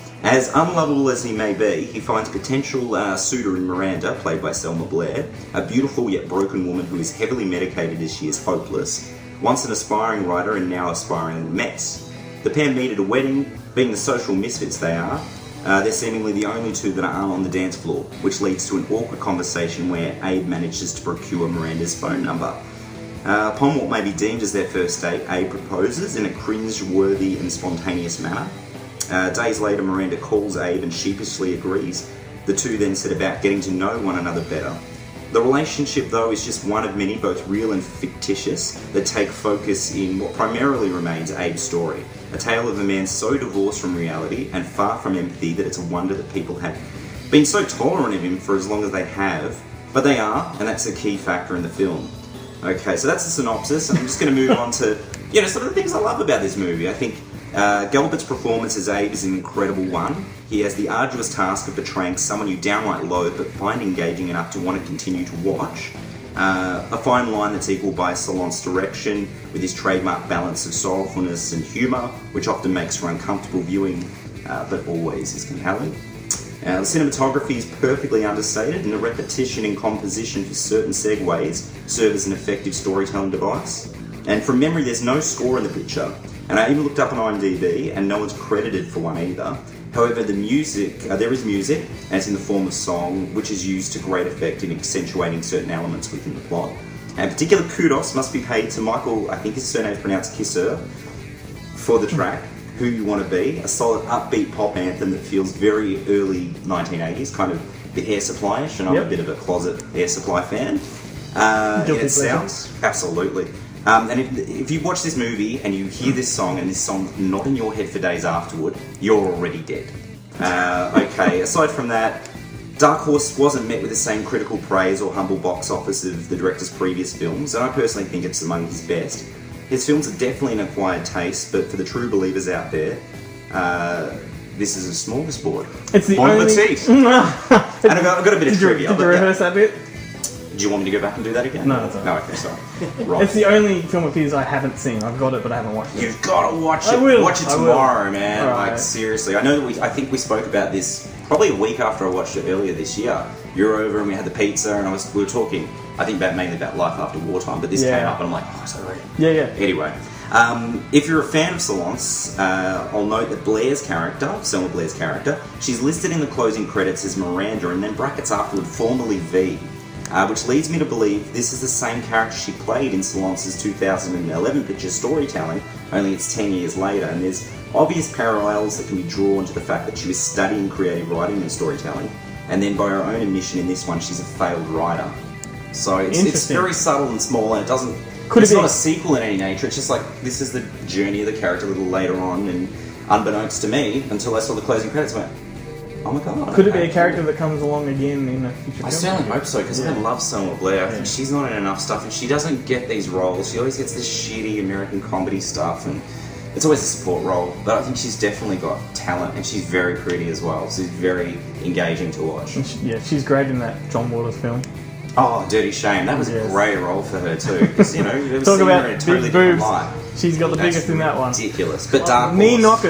As unlovable as he may be, he finds potential suitor in Miranda, played by Selma Blair, a beautiful yet broken woman who is heavily medicated as she is hopeless, once an aspiring writer and now aspiring mess. The pair meet at a wedding, being the social misfits they are. They're seemingly the only 2 that aren't on the dance floor, which leads to an awkward conversation where Abe manages to procure Miranda's phone number. Upon what may be deemed as their first date, Abe proposes in a cringe-worthy and spontaneous manner. Days later, Miranda calls Abe and sheepishly agrees. The 2 then set about getting to know one another better. The relationship, though, is just one of many, both real and fictitious, that take focus in what primarily remains Abe's story. A tale of a man so divorced from reality and far from empathy that it's a wonder that people have been so tolerant of him for as long as they have. But they are, and that's a key factor in the film. Okay, so that's the synopsis. I'm just going to move on to, sort of the things I love about this movie. I think Galbert's performance as Abe is an incredible one. He has the arduous task of portraying someone you downright loathe but find engaging enough to want to continue to watch. A fine line that's equalled by Salon's direction, with his trademark balance of sorrowfulness and humour, which often makes for uncomfortable viewing, but always is compelling. The cinematography is perfectly understated, and the repetition in composition for certain segues serve as an effective storytelling device. And from memory, there's no score in the picture, and I even looked up on IMDb, and no one's credited for one either. However, the music, there is music, and it's in the form of song, which is used to great effect in accentuating certain elements within the plot. And particular kudos must be paid to Michael, I think his surname is pronounced Kisser, for the track, Who You Want to Be, a solid upbeat pop anthem that feels very early 1980s, kind of a bit Air Supply-ish, and I'm a bit of a closet Air Supply fan. It sounds, absolutely. And if you watch this movie and you hear this song and this song's not in your head for days afterward, you're already dead. Okay, aside from that, Dark Horse wasn't met with the same critical praise or humble box office of the director's previous films, and I personally think it's among his best. His films are definitely an acquired taste, but for the true believers out there, this is a smorgasbord. It's the Bottom only... of the teeth. And I've got a bit of trivia. Did you rehearse that bit? Do you want me to go back and do that again? No, that's all right. No, okay, sorry. Right. It's the only film of his I haven't seen. I've got it, but I haven't watched it. You've got to watch it. I will. Watch it I will. tomorrow, man. Right. Like, seriously. I know that I think we spoke about this probably a week after I watched it earlier this year. You were over and we had the pizza, and we were talking, I think, mainly about Life After Wartime, but this came up and I'm like, oh, sorry. Yeah. Anyway, if you're a fan of Salon's, I'll note that Blair's character, Selma Blair's character, she's listed in the closing credits as Miranda and then brackets afterward, formerly V. Which leads me to believe this is the same character she played in Salon's 2011 picture Storytelling, only it's 10 years later, and there's obvious parallels that can be drawn to the fact that she was studying creative writing and storytelling, and then by her own admission in this one, she's a failed writer. So it's very subtle and small, and it's not a sequel in any nature, it's just like, this is the journey of the character a little later on, and unbeknownst to me, until I saw the closing credits, I went, oh my god. Could it be a character that comes along again in a future film? I certainly hope so, because I love Selma Blair. I think she's not in enough stuff, and she doesn't get these roles. She always gets this shitty American comedy stuff, and it's always a support role. But I think she's definitely got talent, and she's very pretty as well. She's very engaging to watch. She's great in that John Waters film. Oh, Dirty Shame. That was a great role for her too, because, you know, you've ever Talk seen about her in a totally big different boobs. light. She's got the biggest in that one. Ridiculous. But Dark Knee Horse. knockers.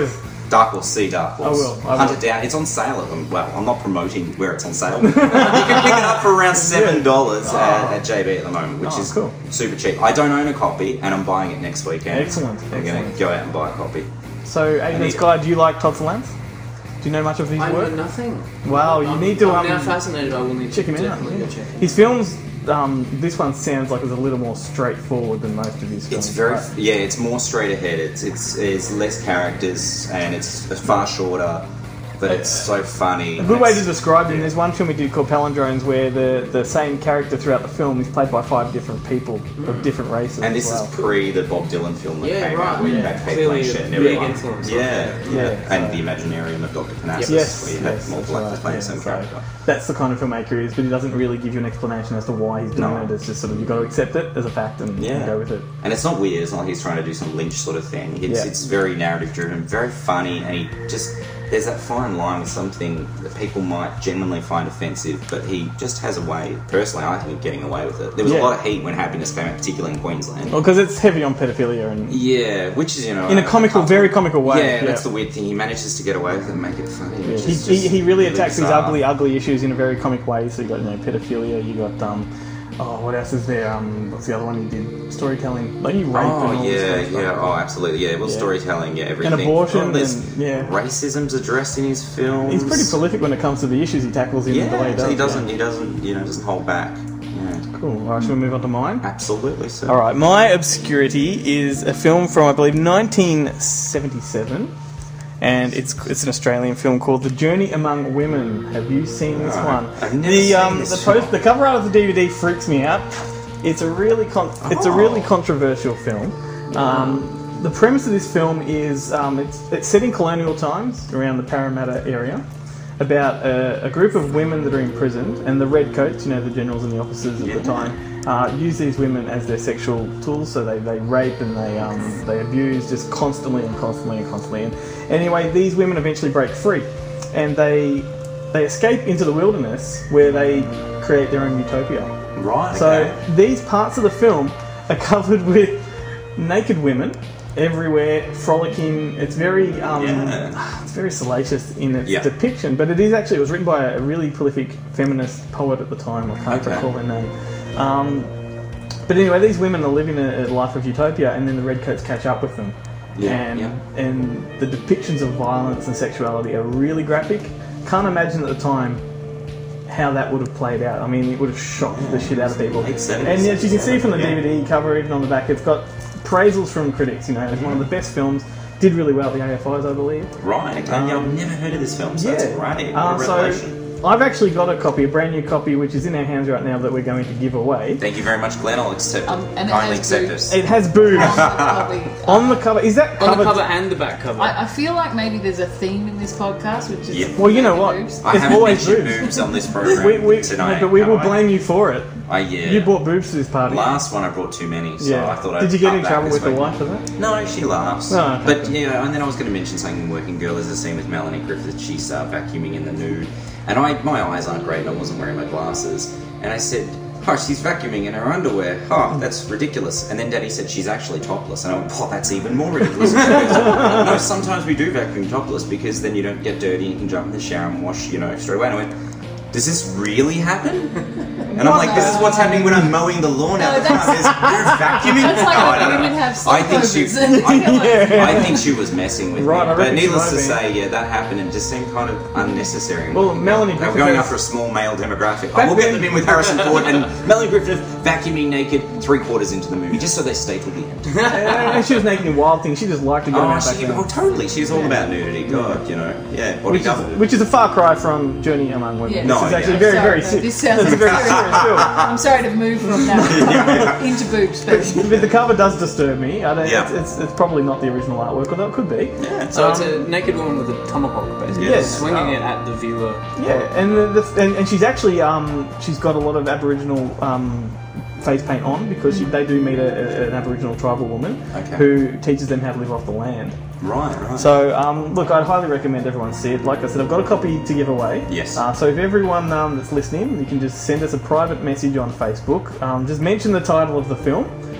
Dark Horse, see Dark Horse. I will. Hunt it down. It's on sale at them. Well, I'm not promoting where it's on sale. You can pick it up for around $7 at JB at the moment, which is cool. super cheap. I don't own a copy, and I'm buying it next weekend. Excellent. I'm going to go out and buy a copy. So, Aidan Sky, do you like Todd Solondz? Do you know much of his I work? know nothing. Wow, you need to... I'm now fascinated. I will need check to him out. definitely go check him. His films... this one sounds like it's a little more straightforward than most of his films. It's very, it's more straight ahead. It's less characters and it's far shorter, but it's so funny. A good way to describe it, there's one film we did called Palindromes where the same character throughout the film is played by 5 different people of different races. And this is pre the Bob Dylan film that came out where you had Kate Clearly Blanchett and a big everyone. influence. And the Imaginarium of Dr. Parnassus, where you had multiple actors playing the same character. That's the kind of filmmaker he is, but he doesn't really give you an explanation as to why he's doing it. It's just sort of, you've got to accept it as a fact and go with it. And it's not weird, it's not like he's trying to do some Lynch sort of thing. It's very narrative driven, very funny, and he just... There's that fine line with something that people might genuinely find offensive, but he just has a way, personally, I think, of getting away with it. There was a lot of heat when Happiness came out, particularly in Queensland. Well, because it's heavy on pedophilia and... Yeah, which is, in a comical, very comical way. Yeah, that's the weird thing. He manages to get away with it and make it funny. He really attacks these ugly issues in a very comic way. So you got pedophilia, you got what else is there? What's the other one he did? Storytelling, like rape and all this stuff. Oh, absolutely, yeah. Well, storytelling, everything. And abortion, racism's addressed in his films. He's pretty prolific when it comes to the issues he tackles in the way he does. He doesn't hold back. Yeah. Cool. All right, shall we move on to mine? Absolutely, sir. All right, my obscurity is a film from, I believe, 1977. And it's an Australian film called The Journey Among Women. Have you seen this one? I've never seen this film. The cover art of the DVD freaks me out. It's a really controversial film. The premise of this film is it's set in colonial times around the Parramatta area, about a group of women that are imprisoned, and the redcoats, the generals and the officers at the time, use these women as their sexual tools. So they rape and they abuse just constantly. And anyway, these women eventually break free, and they escape into the wilderness where they create their own utopia. Right. So these parts of the film are covered with naked women everywhere, frolicking. It's very it's very salacious in its depiction, but it was written by a really prolific feminist poet at the time. I can't recall her name. But anyway, these women are living a life of utopia, and then the redcoats catch up with them. And the depictions of violence and sexuality are really graphic. Can't imagine at the time how that would have played out. I mean, it would have shocked the shit out of people. And as you can see from the DVD cover, even on the back, it's got praisals from critics. It's one of the best films. Did really well at the AFIs, I believe. Right. I've never heard of this film, so it's great. What a revelation. I've actually got a brand new copy, which is in our hands right now that we're going to give away. Thank you very much, Glenn. I'll accept it. And kindly accept it. It has boobs. On the cover. Is that on the cover and the back cover? I feel like maybe there's a theme in this podcast, which is well, you know what? Boobs. I haven't mentioned boobs on this program tonight. But we will blame you for it. Yeah. You brought boobs to this party. Last one I brought too many, so I thought I'd Did you get in trouble with the wife for that? No, she laughs. Oh, okay. But and then I was going to mention something in Working Girl. There's a scene with Melanie Griffith. She's vacuuming in the nude, and my eyes aren't great, and I wasn't wearing my glasses, and I said, "Oh, she's vacuuming in her underwear. Oh, that's ridiculous." And then Daddy said she's actually topless, and I went, "Oh, that's even more ridiculous." No, sometimes we do vacuum topless because then you don't get dirty and you can jump in the shower and wash, straight away. And I went, does this really happen? And I'm like, this is what's happening when I'm mowing the lawn out the front. You're vacuuming? That's like when women have I think she was messing with me. But needless to say, that happened and just seemed kind of unnecessary. Well, Melanie Griffith... They were going after a small male demographic. I will get them in with Harrison Ford and Melanie Griffith vacuuming naked 3/4 into the movie, just so they stay till the end. And she was naked in Wild Things. She just liked to go out back then. Oh, totally. She's all about nudity. God, body cover. Which is a far cry from Journey Among Women. Yeah. This is actually very sick. This sounds very serious. I'm sorry to move from that into boobs, but the cover does disturb me. It's probably not the original artwork, although it could be. Yeah. So it's a naked woman with a tomahawk, basically, swinging it at the viewer. Yeah, and she's actually she's got a lot of Aboriginal face paint on because they do meet an Aboriginal tribal woman who teaches them how to live off the land. Right. So, look, I'd highly recommend everyone see it. Like I said, I've got a copy to give away. Yes. So if everyone that's listening, you can just send us a private message on Facebook. Just mention the title of the film,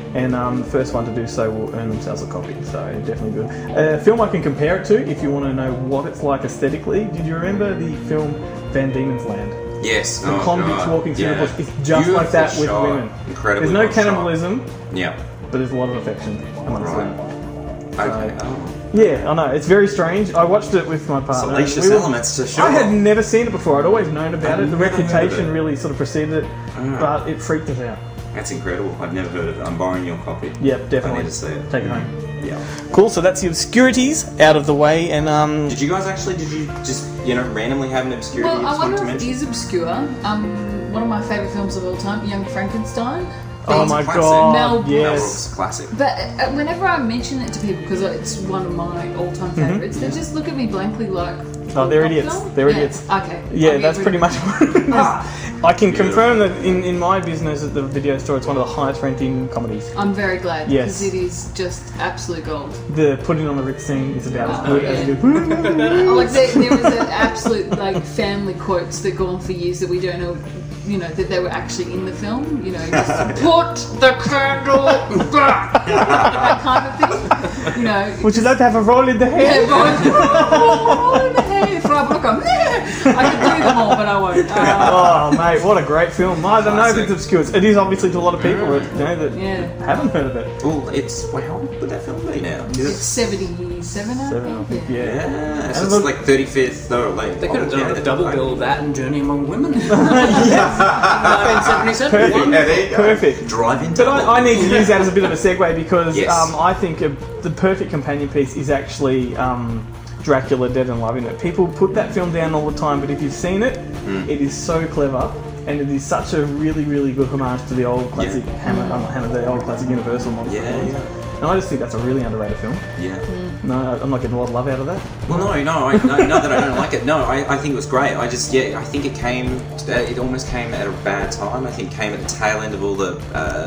and the first one to do so will earn themselves a copy. So definitely good. A film I can compare it to if you want to know what it's like aesthetically. Did you remember the film Van Diemen's Land? Yes. The convicts walking through the bush. It's just like that with women. Incredibly. There's no cannibalism. Yeah. But there's a lot of affection amongst them. Okay. Yeah, I know. It's very strange. I watched it with my partner. Salacious elements to show. I had never seen it before. I'd always known about it. The never heard of reputation it. really sort of preceded it, but it freaked us out. That's incredible. I've never heard of it. I'm borrowing your copy. Yep, definitely. I need to see it. Take it home. Yeah. Cool. So that's the obscurities out of the way, and Did you guys actually? Did you just randomly have an obscurity? Well, you I just wanted wonder to if it mention? is obscure. One of my favourite films of all time, Young Frankenstein. oh my classic. god, Mel Brooks. Mel yes. Brooks, classic. But whenever I mention it to people, because it's one of my all-time favourites, they just look at me blankly like, Oh, they're "What idiots. film?" They're Yeah, idiots. Okay. Yeah, I'll get that's rid pretty of much it. what it is. I can confirm that in my business at the video store, it's one of the highest ranking comedies. I'm very glad, Yes. because it is just absolute gold. The putting on the Ritz scene is about as good as yeah. good. Like there is an absolute like family quotes that go on for years that we don't know, that they were actually in the film. Just put the candle back, that kind of thing. Would you like to have a roll in the hair? Yeah, roll in the hair, Frau Brucker. I could do them all, but I won't. Oh, mate, what a great film. I don't know if it's Classic. obscure. It is obviously to a lot of people that Yeah. haven't heard of it. Well, how old would that film be now? It's 77, I Seven, I think, think. yeah. Yeah, so And it's look- like 35th. No, like They could have done a double bill of that and Journey Among Women. Perfect. 1977. Perfect. Driving. But I need to use that as a bit of a segue because Yes. I think the perfect companion piece is actually Dracula Dead and Loving It. People put that film down all the time, but if you've seen it, it is so clever and it is such a really, really good homage to the old classic the old classic Universal monster films. Yeah. And I just think that's a really underrated film. Yeah. No, I'm not getting a lot of love out of that. Well, no, not that I don't like it. No, I think it was great. I think it almost came at a bad time. I think it came at the tail end of all the,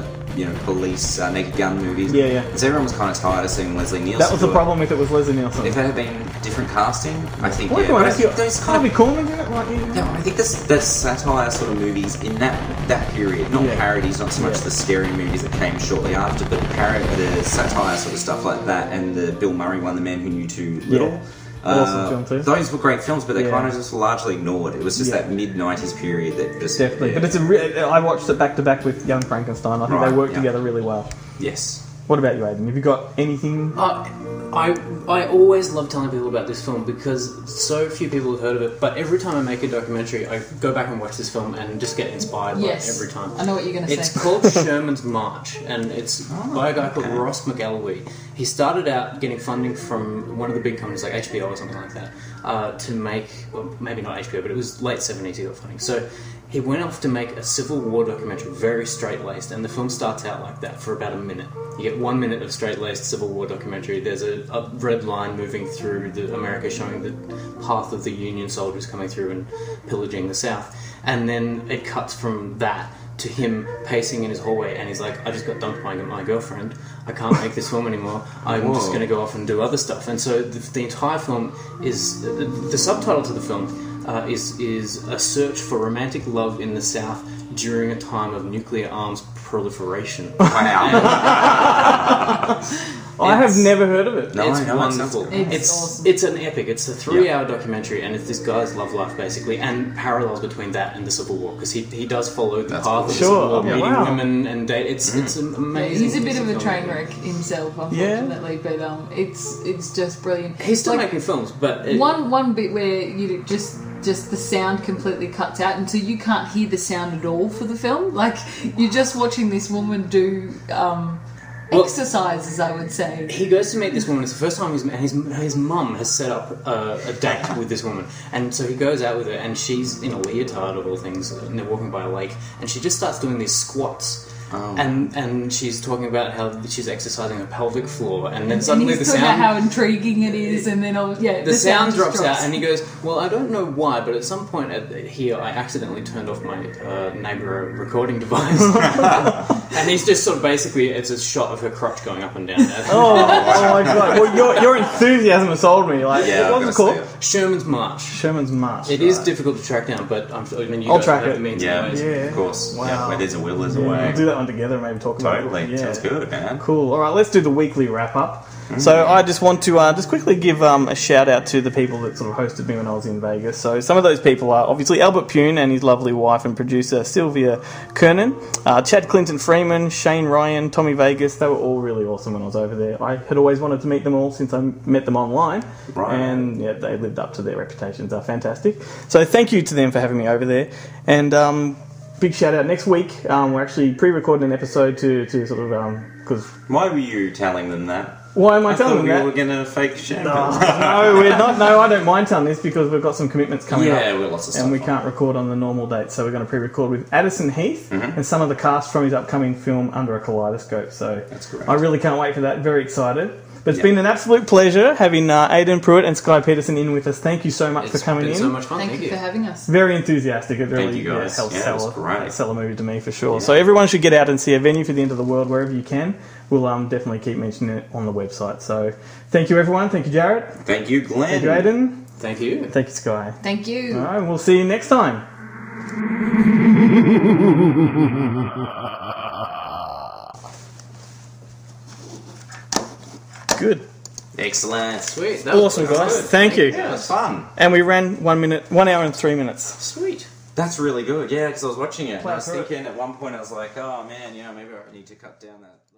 police Naked Gun movies. Yeah, yeah. So everyone was kind of tired of seeing Leslie Nielsen. That was the do it. problem with it was Leslie Nielsen. If it had been different casting, I think, What yeah. do you But I want to think see? those kind Harvey of... Korman in it? Like, No, I think the satire sort of movies in that period, not Yeah. parodies, not so much the scary movies that came shortly after, but the satire sort of stuff like that, and the Bill Murray one, The Man Who Knew Too Little. Yeah. Awesome film too. Those were great films, but they Yeah. kind of just largely ignored. It was just Yeah. that mid-90s period that just... Definitely. yeah. But it's I watched it back to back with Young Frankenstein. I think Right, they work yeah. together really well. Yes. What about you, Aidan? Have you got anything? I always love telling people about this film because so few people have heard of it. But every time I make a documentary, I go back and watch this film and just get inspired Yes. every time. I know what you're going to It's say. called Sherman's March, and it's by a guy called Ross McElwee. He started out getting funding from one of the big companies like HBO or something like that to make, well, maybe not HBO, but it was late 70s he got funding. So he went off to make a Civil War documentary, very straight-laced, and the film starts out like that for about a minute. You get 1 minute of straight-laced Civil War documentary. There's a red line moving through America showing the path of the Union soldiers coming through and pillaging the South. And then it cuts from that to him pacing in his hallway, and he's like, I just got dumped by my girlfriend. I can't make this film anymore. I'm just going to go off and do other stuff. And so the entire film is... The subtitle to the film is a search for romantic love in the South during a time of nuclear arms proliferation. Wow. I have never heard of it. No, It's I know, it sounds wonderful. good. It's awesome. It's an epic. It's a 3-hour documentary, and it's this guy's love life basically, and parallels between that and the Civil War because he does follow the path of the Civil War, Yeah, meeting wow. women and date. It's an amazing. He's a bit of a piece train film. wreck himself, unfortunately, but it's just brilliant. He's still Like, making films, but one bit where you just the sound completely cuts out, and so you can't hear the sound at all for the film. Like you're just watching this woman do exercises, I would say. he goes to meet this woman. It's the first time his mum has set up a date with this woman, and so he goes out with her, and she's in a leotard of all things, and they're walking by a lake, and she just starts doing these squats. And she's talking about how she's exercising her pelvic floor, and then suddenly and the he's talking about sound. how intriguing it is, and then The sound drops out, and he goes, well, I don't know why, but at some point here I accidentally turned off my neighbour recording device. And he's just sort of basically, it's a shot of her crotch going up and down. Oh my god! Well, your enthusiasm has sold me. Like, what was it called? Sherman's March. Sherman's March. It is difficult to track down, but I mean, I'll track it. The means Yeah, anyways. of course. Wow. Yeah, where there's a will, there's a way. We'll do that one together and maybe talk about it. Totally. Sounds good, man. Cool. All right, let's do the weekly wrap up. So I just want to just quickly give a shout out to the people that sort of hosted me when I was in Vegas. So some of those people are obviously Albert Pune and his lovely wife and producer Sylvia Kernan, Chad Clinton Freeman, Shane Ryan, Tommy Vegas. They were all really awesome when I was over there. I had always wanted to meet them all since I met them online. Right. And yeah, they lived up to their reputations. They're fantastic. So thank you to them for having me over there. And big shout out next week. We're actually pre-recording an episode to sort of because Why were you telling them that? why am I telling them that? we were going to fake shame. No, we're not. No, I don't mind telling this because we've got some commitments coming up. Yeah, we've got lots of stuff. And we can't record on the normal date, so we're going to pre-record with Addison Heath and some of the cast from his upcoming film Under a Kaleidoscope. So That's correct. I really can't wait for that. Very excited. But it's been an absolute pleasure having Aidan Pruitt and Sky Peterson in with us. Thank you so much for coming in. It's been so much fun. Thank you for having us. Very enthusiastic. It really you guys. helps Yeah, it was great. sell a movie to me for sure. So everyone should get out and see A Venue for the End of the World wherever you can. We'll definitely keep mentioning it on the website. So thank you, everyone. Thank you, Jarrett. Thank you, Glenn. Thank you, Aidan. Thank you. Thank you, Sky. Thank you. All right, we'll see you next time. Good. Excellent. Sweet. Awesome, guys. Thank you. Yeah, it was fun. And we ran 1 hour and 3 minutes. Sweet. That's really good, yeah, because I was watching it and I was Plow through it. thinking at one point, I was like, oh man, maybe I need to cut down that